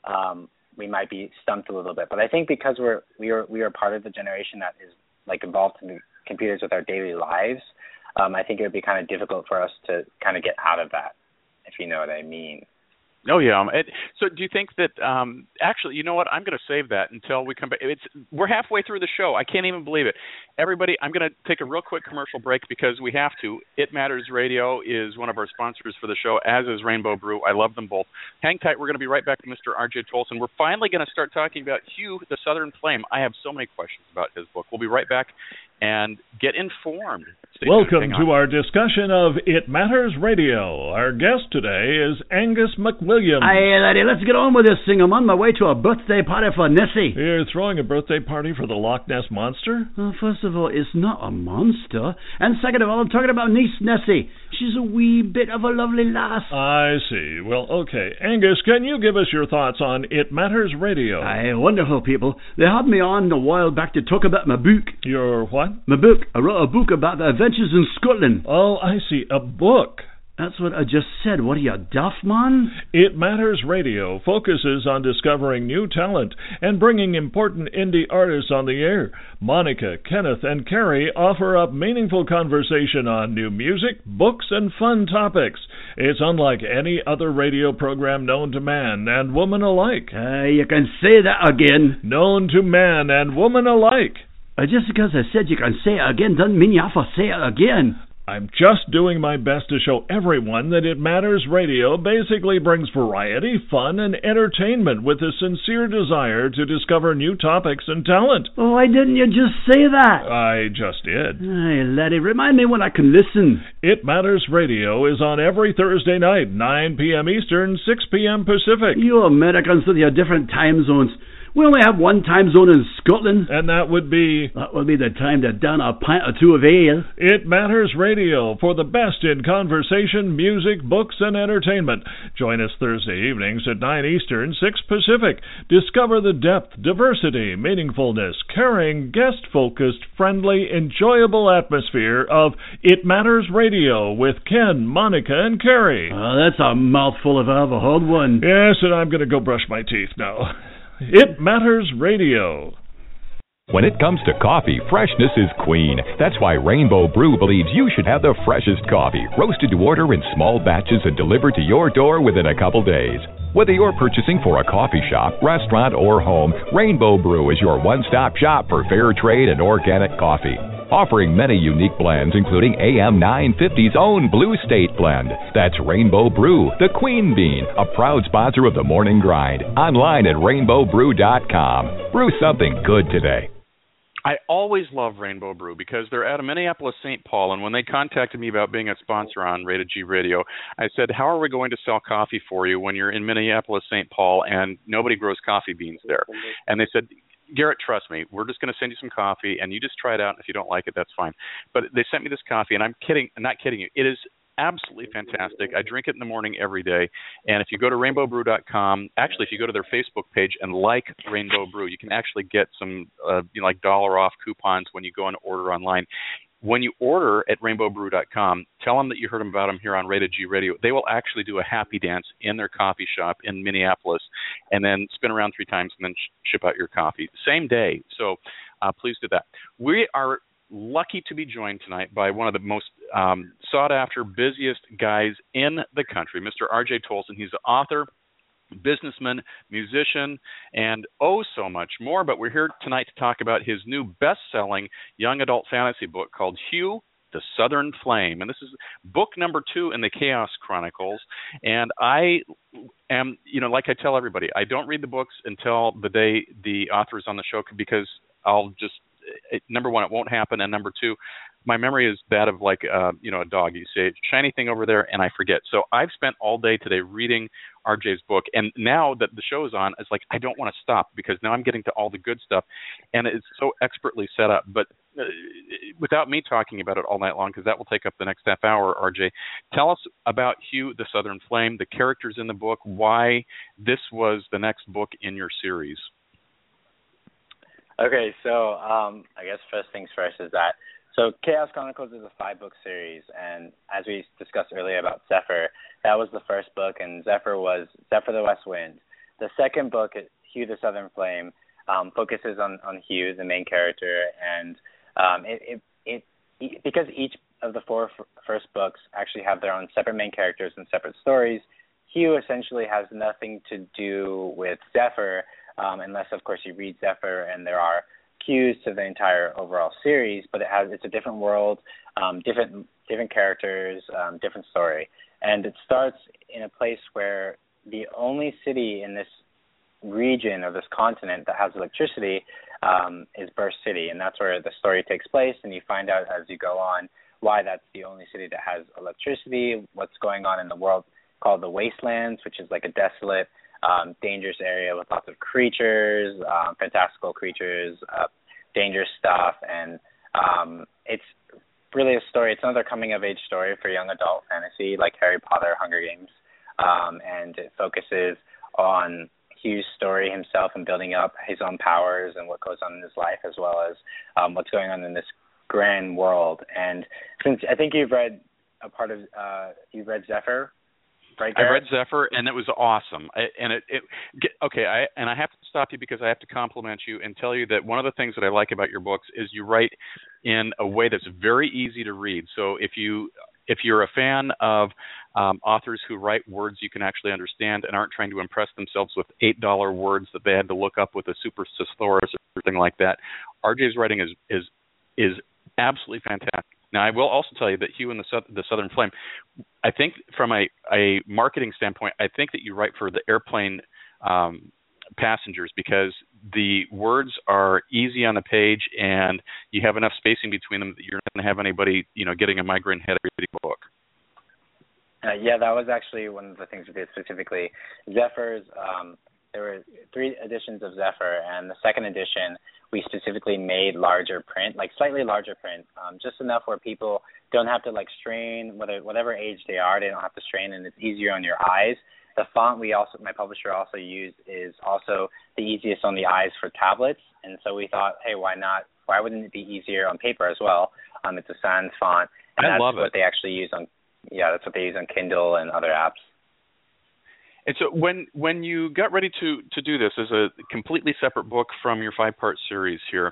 Speaker 3: we might be stumped a little bit. But I think because we are part of the generation that is like involved in computers with our daily lives, I think it would be kind of difficult for us to kind of get out of that, if you know what I mean.
Speaker 2: Oh, yeah. So do you think that actually, you know what? I'm going to save that until we come back. We're halfway through the show. I can't even believe it. Everybody, I'm going to take a real quick commercial break because we have to. It Matters Radio is one of our sponsors for the show, as is Rainbow Brew. I love them both. Hang tight. We're going to be right back to Mr. R.J. Tolson. We're finally going to start talking about Hugh, the Southern Flame. I have so many questions about his book. We'll be right back and get informed.
Speaker 4: Welcome to our discussion of It Matters Radio. Our guest today is Angus McWilliams.
Speaker 5: Aye, laddie, let's get on with this thing. I'm on my way to a birthday party for Nessie.
Speaker 4: You're throwing a birthday party for the Loch Ness Monster?
Speaker 5: Well, first of all, it's not a monster. And second of all, I'm talking about niece Nessie. She's a wee bit of a lovely lass.
Speaker 4: I see. Well, okay. Angus, can you give us your thoughts on It Matters Radio?
Speaker 5: Aye, wonderful people. They had me on a while back to talk about my book.
Speaker 4: Your what?
Speaker 5: My book. I wrote a book about the adventures in Scotland.
Speaker 4: Oh, I see. A book.
Speaker 5: That's what I just said. What are you, deaf, man?
Speaker 4: It Matters Radio focuses on discovering new talent and bringing important indie artists on the air. Monica, Kenneth, and Carrie offer up meaningful conversation on new music, books, and fun topics. It's unlike any other radio program known to man and woman alike.
Speaker 5: You can say that again.
Speaker 4: Known to man and woman alike.
Speaker 5: Just because I said you can say it again doesn't mean you have to say it again.
Speaker 4: I'm just doing my best to show everyone that It Matters Radio basically brings variety, fun, and entertainment with a sincere desire to discover new topics and talent.
Speaker 5: Oh, why didn't you just say that?
Speaker 4: I just did.
Speaker 5: Hey, laddie, remind me when I can listen.
Speaker 4: It Matters Radio is on every Thursday night, 9 p.m. Eastern, 6 p.m. Pacific.
Speaker 5: You Americans with your different time zones. We only have one time zone in Scotland.
Speaker 4: And that would be?
Speaker 5: That would be the time to down a pint or two of ale.
Speaker 4: It Matters Radio for the best in conversation, music, books, and entertainment. Join us Thursday evenings at 9 Eastern, 6 Pacific. Discover the depth, diversity, meaningfulness, caring, guest-focused, friendly, enjoyable atmosphere of It Matters Radio with Ken, Monica, and Carrie.
Speaker 5: Oh, that's a mouthful if I ever heard one.
Speaker 4: Yes, and I'm going to go brush my teeth now. It Matters Radio.
Speaker 6: When it comes to coffee, freshness is queen. That's why Rainbow Brew believes you should have the freshest coffee, roasted to order in small batches and delivered to your door within a couple days. Whether you're purchasing for a coffee shop, restaurant, or home, Rainbow Brew is your one-stop shop for fair trade and organic coffee. Offering many unique blends, including AM 950's own Blue State blend. That's Rainbow Brew, the Queen Bean, a proud sponsor of the Morning Grind. Online at rainbowbrew.com. Brew something good today.
Speaker 2: I always love Rainbow Brew because they're out of Minneapolis, St. Paul, and when they contacted me about being a sponsor on Rated G Radio, I said, how are we going to sell coffee for you when you're in Minneapolis, St. Paul, and nobody grows coffee beans there? And they said, Garrett, trust me, we're just going to send you some coffee, and you just try it out, and if you don't like it, that's fine. But they sent me this coffee, and I'm not kidding you. It is absolutely fantastic. I drink it in the morning every day. And if you go to rainbowbrew.com, actually, if you go to their Facebook page and like Rainbow Brew, you can actually get some like $1 off coupons when you go and order online. When you order at rainbowbrew.com, tell them that you heard about them here on Rated G Radio. They will actually do a happy dance in their coffee shop in Minneapolis and then spin around 3 times and then ship out your coffee same day. So please do that. We are lucky to be joined tonight by one of the most sought-after, busiest guys in the country, Mr. R.J. Tolson. He's the author, businessman, musician, and oh so much more. But we're here tonight to talk about his new best-selling young adult fantasy book called Hugh, the Southern Flame. And this is book number 2 in the Chaos Chronicles. And I am, like I tell everybody, I don't read the books until the day the author is on the show because I'll just, number one, it won't happen, and number 2, my memory is that of like a dog. You say shiny thing over there, and I forget. So I've spent all day today reading RJ's book. And now that the show is on, it's like I don't want to stop because now I'm getting to all the good stuff, and it's so expertly set up. But without me talking about it all night long, because that will take up the next half hour, RJ, tell us about Hugh the Southern Flame, the characters in the book, why this was the next book in your series.
Speaker 3: Okay, so I guess first things first is that, so Chaos Chronicles is a 5-book series, and as we discussed earlier about Zephyr, that was the first book, and Zephyr was Zephyr the West Wind. The second book, Hugh the Southern Flame, focuses on Hugh, the main character, and because each of the 4 first books actually have their own separate main characters and separate stories, Hugh essentially has nothing to do with Zephyr, unless, of course, you read Zephyr and there are cues to the entire overall series, but it's a different world, different characters, different story. And it starts in a place where the only city in this region or this continent that has electricity is Burst City, and that's where the story takes place, and you find out as you go on why that's the only city that has electricity, what's going on in the world called the Wastelands, which is like a desolate, dangerous area with lots of creatures, fantastical creatures, dangerous stuff, and it's really a story. It's another coming-of-age story for young adult fantasy, like Harry Potter, Hunger Games, and it focuses on Hugh's story himself and building up his own powers and what goes on in his life, as well as what's going on in this grand world. And since I think you've read you've read Zephyr, right, Garrett?
Speaker 2: I read Zephyr, and it was awesome. I have to stop you because I have to compliment you and tell you that one of the things that I like about your books is you write in a way that's very easy to read. So if you're a fan of authors who write words you can actually understand and aren't trying to impress themselves with $8 words that they had to look up with a super thesaurus or something like that, RJ's writing is absolutely fantastic. Now, I will also tell you that Hugh and the Southern Flame, I think from a marketing standpoint, I think that you write for the airplane passengers because the words are easy on the page and you have enough spacing between them that you're not going to have anybody, getting a migraine headache reading a book.
Speaker 3: Yeah, that was actually one of the things we did specifically. Zephyr's, there were 3 editions of Zephyr, and the second edition we specifically made larger print, like slightly larger print, just enough where people don't have to strain, whatever age they are, they don't have to strain, and it's easier on your eyes. The font my publisher also used is also the easiest on the eyes for tablets, and so we thought, hey, why not? Why wouldn't it be easier on paper as well? It's a sans font, and
Speaker 2: I love
Speaker 3: what
Speaker 2: it.
Speaker 3: They actually use on. Yeah, that's what they use on Kindle and other apps.
Speaker 2: And so when you got ready to do this as a completely separate book from your 5-part series here,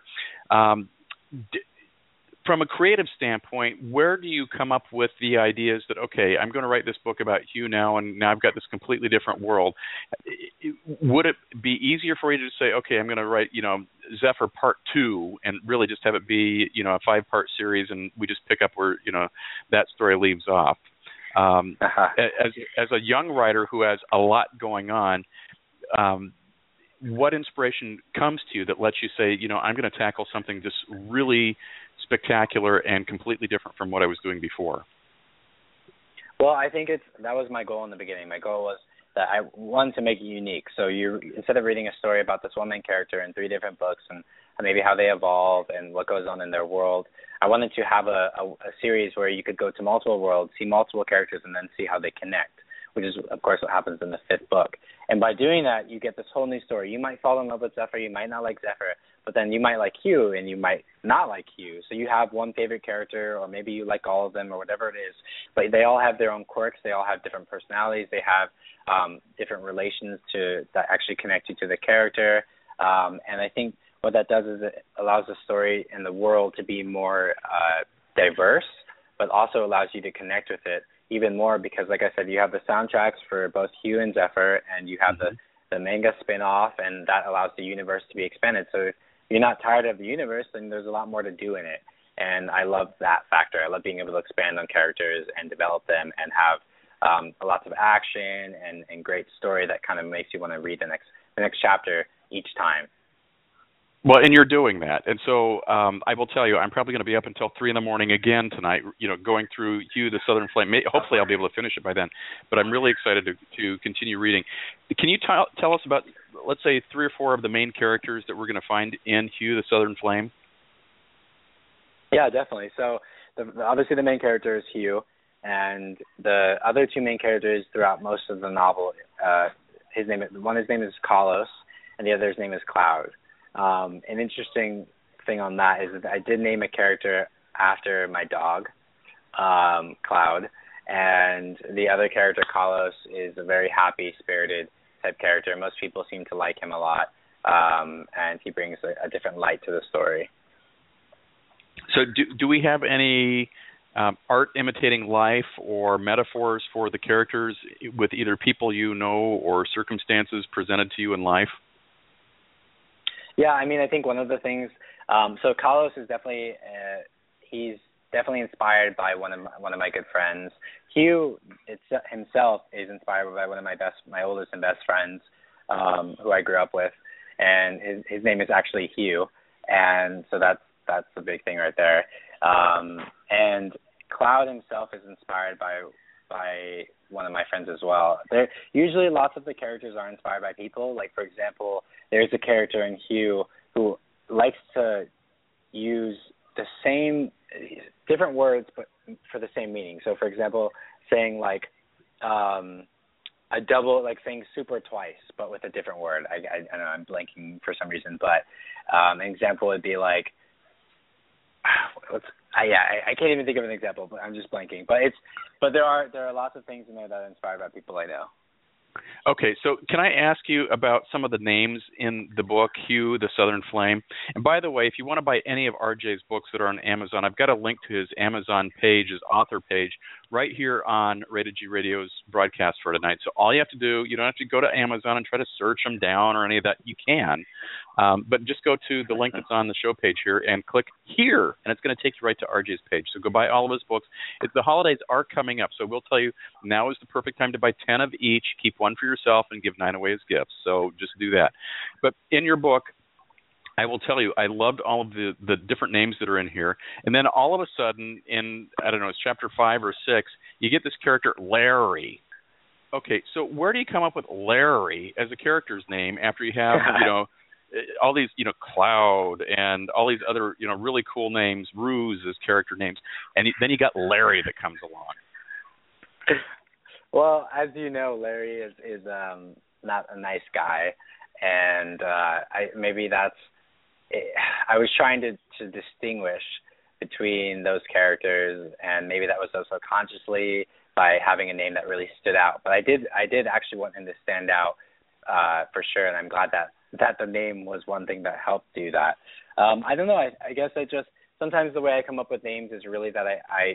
Speaker 2: from a creative standpoint, where do you come up with the ideas that, okay, I'm going to write this book about Hugh now, and now I've got this completely different world? Would it be easier for you to say, okay, I'm going to write, Zephyr Part 2 and really just have it be, a 5-part series and we just pick up where, that story leaves off? As a young writer who has a lot going on, what inspiration comes to you that lets you say, I'm going to tackle something just really spectacular and completely different from what I was doing before?
Speaker 3: Well, I think that was my goal in the beginning. My goal was that I wanted to make it unique. So instead of reading a story about this one main character in 3 different books and maybe how they evolve and what goes on in their world, I wanted to have a series where you could go to multiple worlds, see multiple characters, and then see how they connect, which is, of course, what happens in the 5th book. And by doing that, you get this whole new story. You might fall in love with Zephyr, you might not like Zephyr, but then you might like Hugh and you might not like Hugh. So you have one favorite character, or maybe you like all of them, or whatever it is. But they all have their own quirks. They all have different personalities. They have different relations that actually connect you to the character. And I think what that does is it allows the story and the world to be more diverse, but also allows you to connect with it even more because, like I said, you have the soundtracks for both Hugh and Zephyr, and you have the manga spin-off, and that allows the universe to be expanded. So if you're not tired of the universe, then there's a lot more to do in it. And I love that factor. I love being able to expand on characters and develop them and have lots of action and great story that kind of makes you want to read the next chapter each time.
Speaker 2: Well, and you're doing that, and so I will tell you, I'm probably going to be up until 3 a.m. again tonight. Going through Hugh the Southern Flame. Hopefully, I'll be able to finish it by then. But I'm really excited to continue reading. Can you tell us about, let's say, 3 or 4 of the main characters that we're going to find in Hugh the Southern Flame?
Speaker 3: Yeah, definitely. So, obviously, the main character is Hugh, and the other 2 main characters throughout most of the novel, his name is Carlos, and the other's name is Cloud. An interesting thing on that is that I did name a character after my dog, Cloud, and the other character, Carlos, is a very happy-spirited type character. Most people seem to like him a lot, and he brings a different light to the story.
Speaker 2: So do we have any art imitating life or metaphors for the characters with either people you know or circumstances presented to you in life?
Speaker 3: Yeah, I mean, I think one of the things. So Carlos is definitely he's definitely inspired by one of my good friends. Hugh himself is inspired by one of my oldest and best friends, who I grew up with, and his name is actually Hugh, and so that's the big thing right there. And Cloud himself is inspired by one of my friends as well. Usually lots of the characters are inspired by people. Like, for example, there's a character in Hugh who likes to use the same different words but for the same meaning. So, for example, saying like a double, like saying super twice but with a different word. I know I'm blanking for some reason, but an example would be like, I can't even think of an example, but I'm just blanking. But there are lots of things in there that are inspired by people I know.
Speaker 2: Okay, so can I ask you about some of the names in the book, Hugh the Southern Flame? And by the way, if you want to buy any of RJ's books that are on Amazon, I've got a link to his Amazon page, his author page, right here on Rated G Radio's broadcast for tonight. So all you have to do, you don't have to go to Amazon and try to search them down or any of that. You can, but just go to the link that's on the show page here and click here, and it's going to take you right to RJ's page. So go buy all of his books. The holidays are coming up, so we'll tell you now is the perfect time to buy 10 of each, keep one for yourself, and give 9 away as gifts. So just do that. But in your book, I will tell you, I loved all of the different names that are in here. And then all of a sudden, in, I don't know, it's chapter 5 or 6, you get this character, Larry. Okay, so where do you come up with Larry as a character's name after you have, all these, Cloud and all these other, really cool names, Ruse as character names, and then you got Larry that comes along.
Speaker 3: Well, as you know, Larry is not a nice guy, and I was trying to distinguish between those characters, and maybe that was also consciously by having a name that really stood out. But I did actually want him to stand out for sure, and I'm glad that the name was one thing that helped do that. I don't know. I guess sometimes the way I come up with names is really that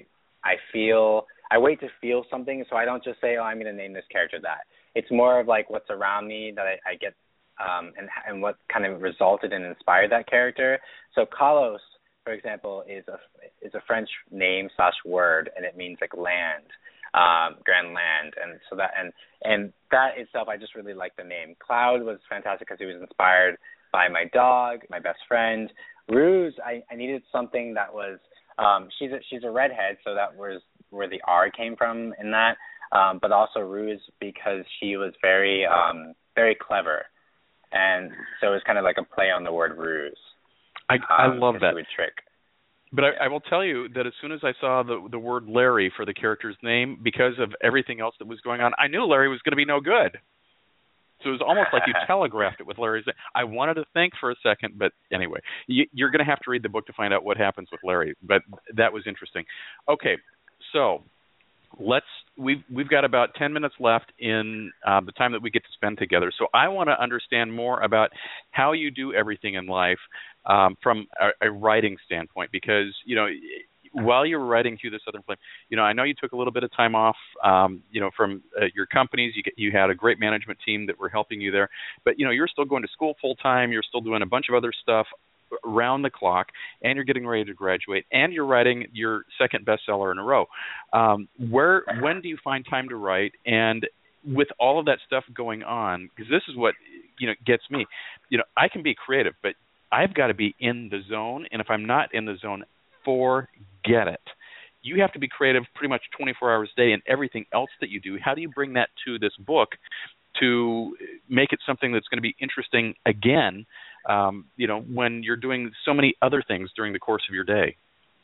Speaker 3: I wait to feel something, so I don't just say, I'm going to name this character that. It's more of like what's around me that I get, and what kind of resulted and inspired that character. So Carlos, for example, is a French name / word, and it means like land, grand land, and so that and that itself, I just really like the name. Cloud was fantastic because he was inspired by my dog, my best friend. Ruse, I needed something that was, she's a redhead, so that was where the R came from in that, but also Ruse because she was very, very clever. And so it was kind of like a play on the word ruse.
Speaker 2: I love that.
Speaker 3: Trick.
Speaker 2: But I will tell you that as soon as I saw the word Larry for the character's name, because of everything else that was going on, I knew Larry was going to be no good. So it was almost like you telegraphed it with Larry's name. I wanted to think for a second, but anyway, you're going to have to read the book to find out what happens with Larry. But that was interesting. Okay, so we've got about 10 minutes left in the time that we get to spend together. So I want to understand more about how you do everything in life from a writing standpoint, because while you were writing Hugh the Southern Flame, I know you took a little bit of time off, from your companies. You had a great management team that were helping you there, but you're still going to school full time. You're still doing a bunch of other stuff around the clock, and you're getting ready to graduate, and you're writing your second bestseller in a row. When do you find time to write? And with all of that stuff going on, because this is what gets me. I can be creative, but I've got to be in the zone, and if I'm not in the zone, forget it. You have to be creative pretty much 24 hours a day in everything else that you do. How do you bring that to this book to make it something that's going to be interesting again, when you're doing so many other things during the course of your day?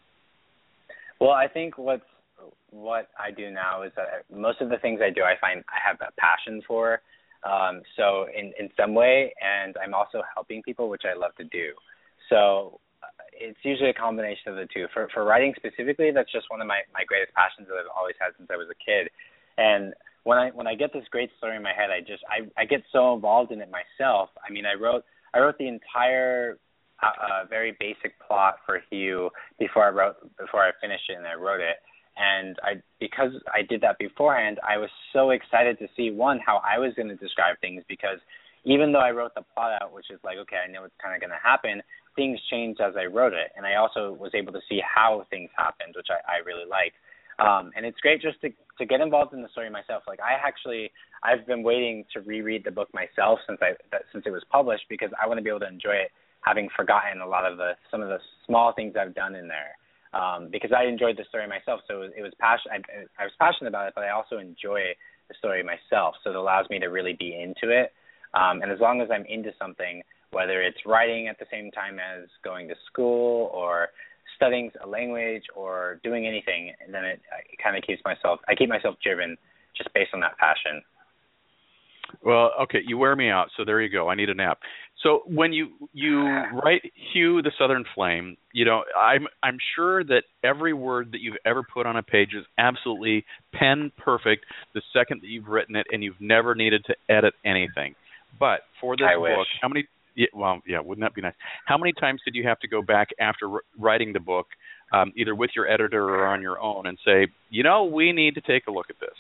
Speaker 3: Well, I think what I do now is that most of the things I do, I find I have a passion for. So in some way, and I'm also helping people, which I love to do. So it's usually a combination of the two. For writing specifically, that's just one of my greatest passions that I've always had since I was a kid. And when I get this great story in my head, I get so involved in it myself. I mean, I wrote the entire very basic plot for Hugh before I finished it and I wrote it. And because I did that beforehand, I was so excited to see, one, how I was going to describe things, because even though I wrote the plot out, which is like, okay, I know it's kind of going to happen, things changed as I wrote it. And I also was able to see how things happened, which I really like. And it's great just to get involved in the story myself. Like I've been waiting to reread the book myself since it was published, because I want to be able to enjoy it, having forgotten some of the small things I've done in there. Because I enjoyed the story myself, so it was I was passionate about it, but I also enjoy the story myself, so it allows me to really be into it. And as long as I'm into something, whether it's writing at the same time as going to school or studying a language or doing anything, then it kind of keep myself driven just based on that passion.
Speaker 2: Well, okay, you wear me out, so there you go. I need a nap. So when you write Hugh the Southern Flame, I'm sure that every word that you've ever put on a page is absolutely pen perfect the second that you've written it, and you've never needed to edit anything. But for this book, how many? Wouldn't that be nice? How many times did you have to go back after writing the book, either with your editor or on your own, and say, we need to take a look at this?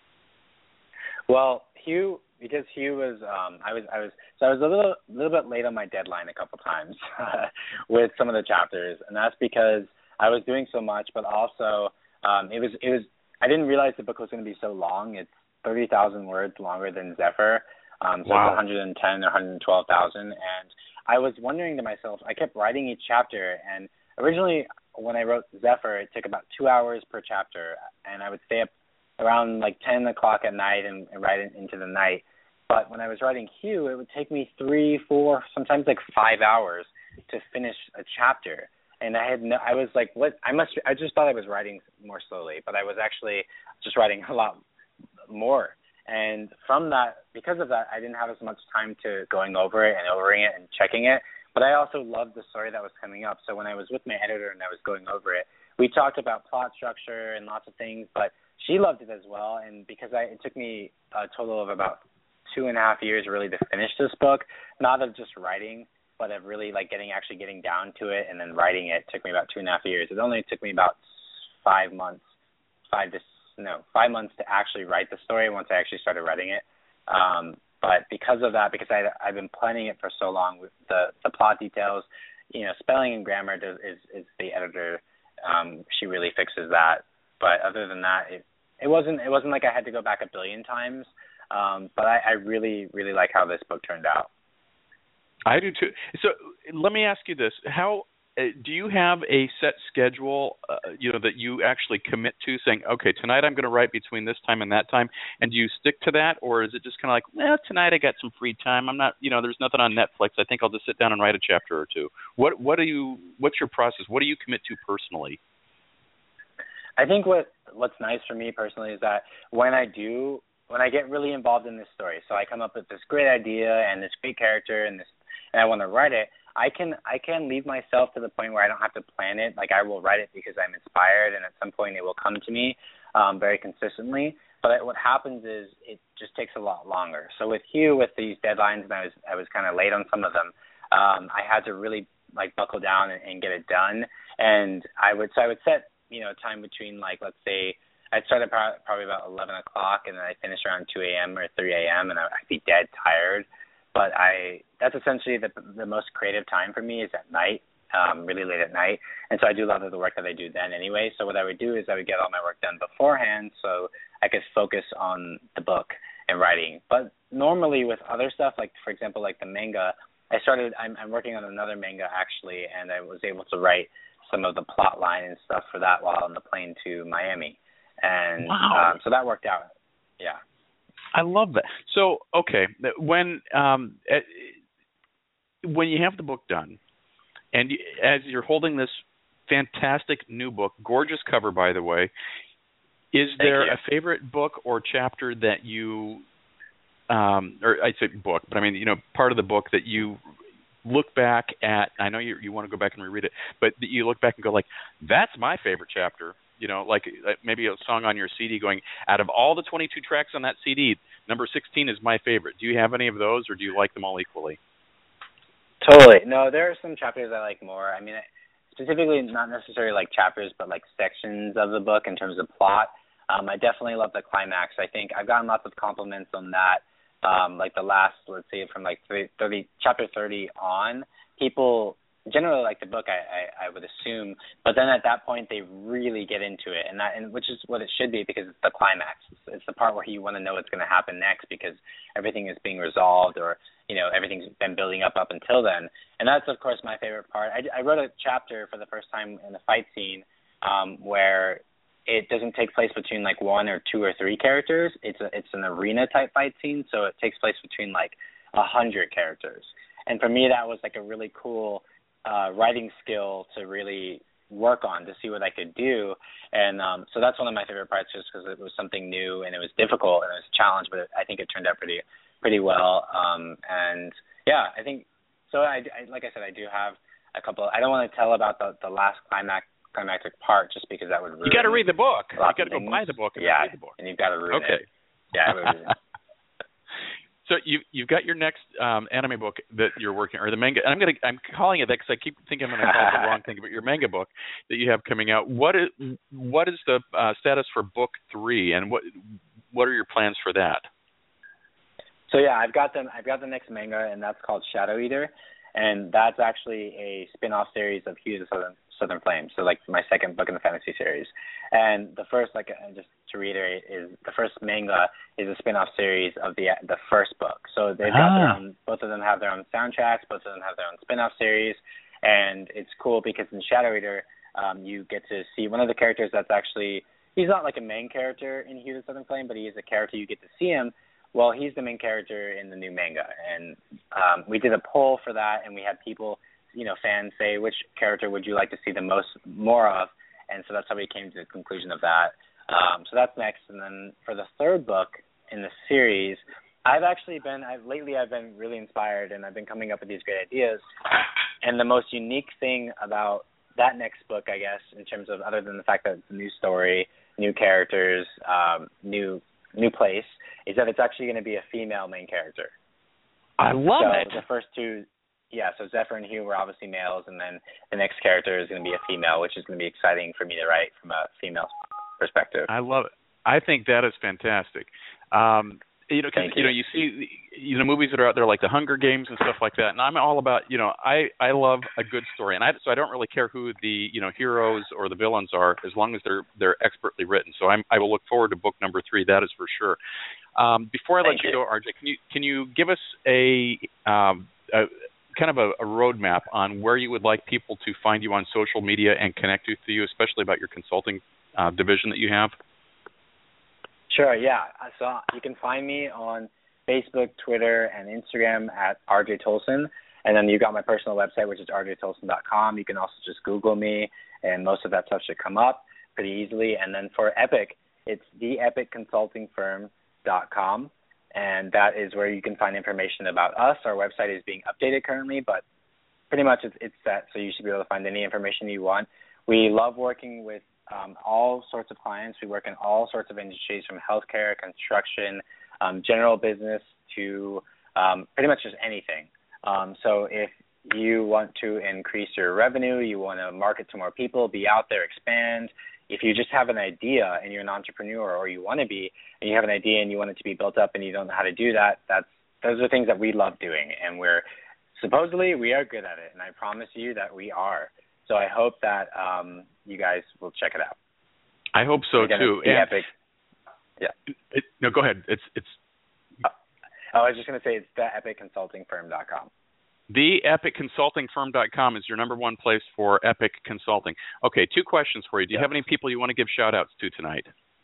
Speaker 3: Well, because Hugh was, I was a little bit late on my deadline a couple times with some of the chapters, and that's because I was doing so much, but also it was I didn't realize the book was going to be so long. It's 30,000 words longer than Zephyr, so wow. It's 110 or 112,000, and I was wondering to myself, I kept writing each chapter, and originally when I wrote Zephyr, it took about 2 hours per chapter, and I would stay up around like 10 o'clock at night and write it into the night. But when I was writing Hugh, it would take me 3, 4, sometimes like 5 hours to finish a chapter. And I was like, what? I just thought I was writing more slowly, but I was actually just writing a lot more. And from that, because of that, I didn't have as much time to going over it and checking it. But I also loved the story that was coming up. So when I was with my editor and I was going over it, we talked about plot structure and lots of things, but she loved it as well. And because it took me a total of about 2.5 years really to finish this book, not of just writing, but of really like getting down to it and then writing it took me about 2.5 years. It only took me about 5 months to actually write the story once I actually started writing it. But because of that, because I've been planning it for so long, with the plot details, spelling and grammar is the editor. She really fixes that. But other than that, it wasn't like I had to go back a billion times. But I really, really like how this book turned out.
Speaker 2: I do too. So let me ask you this: how do you have a set schedule, that you actually commit to, saying, okay, tonight I'm going to write between this time and that time, and do you stick to that, or is it just kind of like, well, tonight I got some free time. I'm not, there's nothing on Netflix. I think I'll just sit down and write a chapter or two. What's your process? What do you commit to personally?
Speaker 3: I think what's nice for me personally is that when I get really involved in this story, so I come up with this great idea and this great character and I want to write it, I can leave myself to the point where I don't have to plan it. Like I will write it because I'm inspired, and at some point it will come to me very consistently. But what happens is it just takes a lot longer. So with Hugh, with these deadlines, and I was kind of late on some of them, I had to really like buckle down and get it done. And I would set time between, like, let's say I'd start at probably about 11 o'clock, and then I finish around 2 a.m. or 3 a.m., and I'd be dead tired. But that's essentially the most creative time for me is at night, really late at night. And so I do a lot of the work that I do then anyway. So what I would do is I would get all my work done beforehand so I could focus on the book and writing. But normally with other stuff, like, for example, like the manga, I'm working on another manga actually, and I was able to write some of the plot line and stuff for that while on the plane to Miami, and
Speaker 2: wow.
Speaker 3: So that worked out. Yeah,
Speaker 2: I love that. So okay, when you have the book done, and as you're holding this fantastic new book, gorgeous cover by the way, is there a favorite book or chapter that you or I'd say book, but I mean, part of the book that you look back at? I know you want to go back and reread it, but you look back and go like, that's my favorite chapter. Like maybe a song on your CD going, out of all the 22 tracks on that CD, number 16 is my favorite. Do you have any of those, or do you like them all equally?
Speaker 3: Totally. No, there are some chapters I like more. I mean, specifically not necessarily like chapters, but like sections of the book in terms of plot. I definitely love the climax. I think I've gotten lots of compliments on that. Like the last, let's say from like chapter 30 on, people generally like the book, I would assume, but then at that point they really get into it, and which is what it should be, because it's the climax. It's the part where you want to know what's going to happen next, because everything is being resolved, or everything's been building up until then. And that's of course my favorite part. I wrote a chapter for the first time in the fight scene where it doesn't take place between like 1 or 2 or 3 characters. It's an arena type fight scene, so it takes place between like 100 characters. And for me, that was like a really cool writing skill to really work on, to see what I could do. And so that's one of my favorite parts, just because it was something new and it was difficult and it was a challenge, but I think it turned out pretty well. And yeah, I think so. I like I said, I do have a couple. I don't want to tell about the last climactic part, just because that would ruin.
Speaker 2: You got to read the book. You got to go buy the book and read the book.
Speaker 3: And you've got to ruin it. Yeah.
Speaker 2: So you've got your next anime book that you're working, or the manga. I'm calling it that because I keep thinking I'm going to call it the wrong thing, but your manga book that you have coming out. What is the status for book 3, and what are your plans for that?
Speaker 3: So yeah, I've got the next manga, and that's called Shadow Eater, and that's actually a spin-off series of Hughes of Southern Flame. So like my second book in the fantasy series, and the first, like just to reiterate, is the first manga is a spin-off series of the first book. So they've got their own, both of them have their own soundtracks, both of them have their own spin-off series, and it's cool because in Shadow Eater, you get to see one of the characters that's actually, he's not like a main character in Hughes of Southern Flame, but he is a character you get to see him. Well, he's the main character in the new manga, and we did a poll for that, and we had people, fans say, which character would you like to see more of, and so that's how we came to the conclusion of that. So that's next, and then for the third book in the series, lately I've been really inspired, and I've been coming up with these great ideas, and the most unique thing about that next book, I guess, in terms of, other than the fact that it's a new story, new characters, new place, is that it's actually going to be a female main character.
Speaker 2: I love it.
Speaker 3: The first two, so Zephyr and Hugh were obviously males, and then the next character is going to be a female, which is going to be exciting for me to write from a female perspective. I
Speaker 2: love it. I think that is fantastic. Because you see, movies that are out there like the Hunger Games and stuff like that, and I'm all about, I love a good story, and so I don't really care who the heroes or the villains are, as long as they're expertly written. So I will look forward to book number 3. That is for sure. Before I let you go, RJ, can you give us a kind of a roadmap on where you would like people to find you on social media and connect with you, especially about your consulting division that you have?
Speaker 3: Sure, yeah. So you can find me on Facebook, Twitter, and Instagram at RJ Tolson. And then you've got my personal website, which is rjtolson.com. You can also just Google me, and most of that stuff should come up pretty easily. And then for Epic, it's theepicconsultingfirm.com. And that is where you can find information about us. Our website is being updated currently, but pretty much it's set, so you should be able to find any information you want. We love working with all sorts of clients. We work in all sorts of industries, from healthcare, construction, general business, to pretty much just anything. So if you want to increase your revenue, you want to market to more people, be out there, expand. If you just have an idea and you're an entrepreneur, or you want to be, and you have an idea and you want it to be built up and you don't know how to do that, those are things that we love doing, and we are good at it, and I promise you that we are. So I hope that you guys will check it out.
Speaker 2: I hope so too.
Speaker 3: Epic. Yeah.
Speaker 2: No, go ahead. It's.
Speaker 3: I was just going to say it's theepicconsultingfirm.com.
Speaker 2: TheEpicConsultingFirm.com is your number one place for Epic Consulting. Okay, 2 questions for you. Do you have any people you want to give shout-outs to tonight?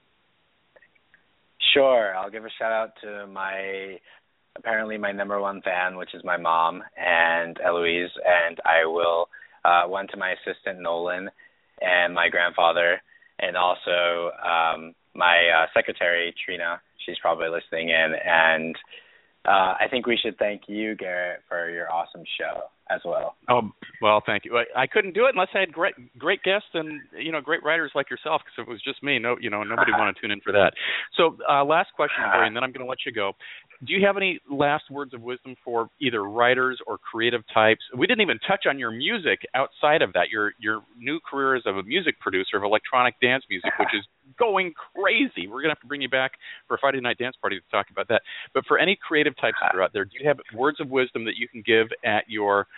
Speaker 3: Sure. I'll give a shout-out to apparently my number one fan, which is my mom and Eloise, and I will one to my assistant, Nolan, and my grandfather, and also my secretary, Trina. She's probably listening in, and I think we should thank you, Garrett, for your awesome show as well.
Speaker 2: Oh, well, thank you. I couldn't do it unless I had great guests and great writers like yourself. Because if it was just me, nobody wanted to tune in for that. So, last question for you, and then I'm going to let you go. Do you have any last words of wisdom for either writers or creative types? We didn't even touch on your music outside of that. Your new career as a music producer of electronic dance music, which is going crazy. We're going to have to bring you back for a Friday night dance party to talk about that. But for any creative types that are out there, do you have words of wisdom that you can give at your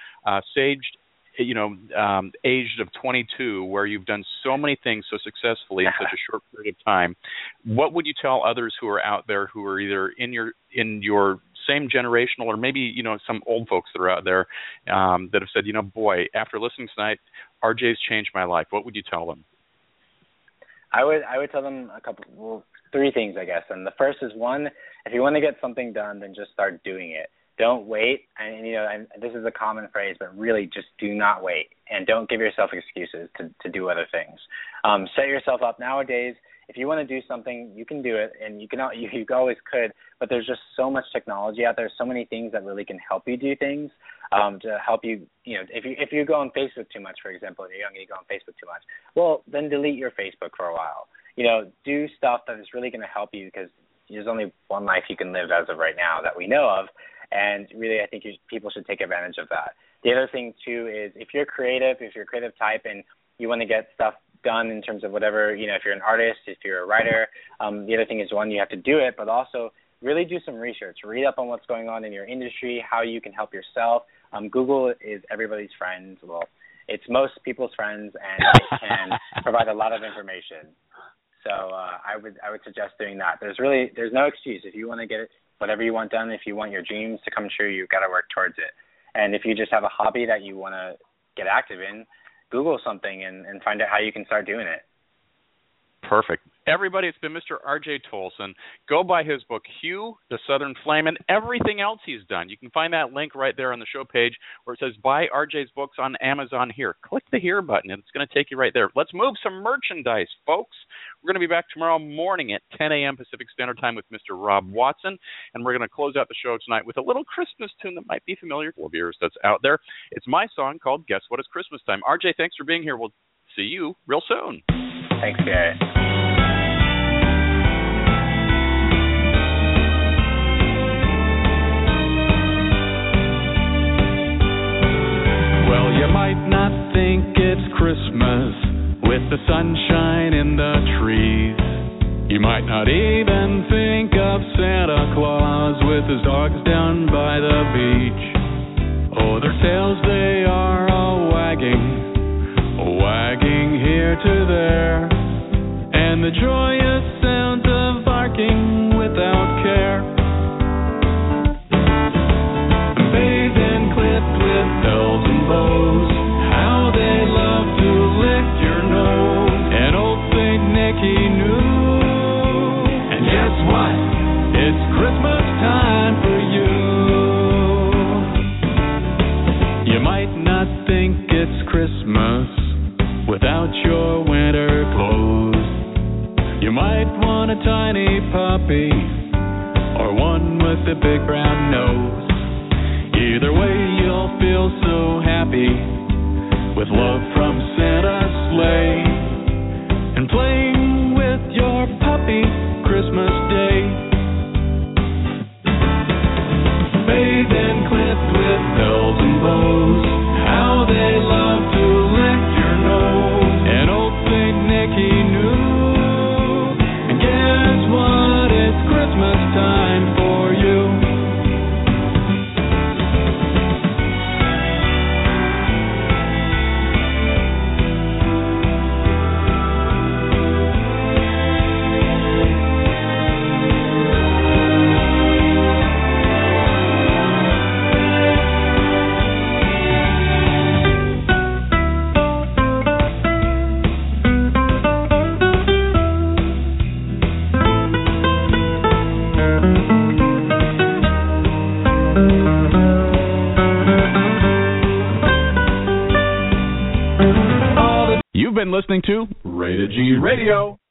Speaker 2: aged of 22, where you've done so many things so successfully in such a short period of time? What would you tell others who are out there who are either in your same generational, or maybe some old folks that are out there that have said, boy, after listening tonight, RJ's changed my life? What would you tell them?
Speaker 3: I would tell them 3 things, I guess. And the first is, 1, if you want to get something done, then just start doing it. Don't wait. And this is a common phrase, but really just do not wait, and don't give yourself excuses to do other things. Set yourself up. Nowadays, if you want to do something, you can do it, and you always could. But there's just so much technology out there, so many things that really can help you do things. To help you, if you go on Facebook too much, for example, if you're young and you go on Facebook too much, well, then delete your Facebook for a while. Do stuff that is really going to help you, because there's only one life you can live as of right now that we know of. And really, I think people should take advantage of that. The other thing, too, is if you're a creative type, and you want to get stuff done in terms of whatever, if you're an artist, if you're a writer, the other thing is, 1, you have to do it, but also really do some research. Read up on what's going on in your industry, how you can help yourself. Google is everybody's friend. Well, it's most people's friends, and it can provide a lot of information. So I would suggest doing that. There's no excuse. If you want to get it, whatever you want done, if you want your dreams to come true, you've got to work towards it. And if you just have a hobby that you want to get active in, Google something and find out how you can start doing it.
Speaker 2: Perfect. Everybody, it's been Mr. R.J. Tolson. Go buy his book, Hugh, the Southern Flame, and everything else he's done. You can find that link right there on the show page where it says buy R.J.'s books on Amazon here. Click the here button, and it's going to take you right there. Let's move some merchandise, folks. We're going to be back tomorrow morning at 10 a.m. Pacific Standard Time with Mr. Rob Watson, and we're going to close out the show tonight with a little Christmas tune that might be familiar to viewers that's out there. It's my song called Guess What It's Christmas Time. R.J., thanks for being here. We'll see you real soon.
Speaker 3: Thanks, Garrett.
Speaker 1: Well, you might not think it's Christmas with the sunshine in the trees. You might not even think of Santa Claus with his dogs down by the beach. Oh, their tails, they are all wagging here to there, and the joyous sounds of barking without care. Bathed and clipped with bells and bows, how they love to lick your nose. And old Saint Nicky knew, and guess what? It's Christmas time for you. You might not think it's Christmas without your winter clothes. You might want a tiny puppy or one with a big brown nose. Either way, you'll feel so happy with love from Santa's sleigh and playing with your puppy Christmas Day. Bathed and clipped with bells and bows, how they love to lick your nose. And old Saint Nicky knew, and guess what? It's Christmas time for you. listening to Rated G Radio.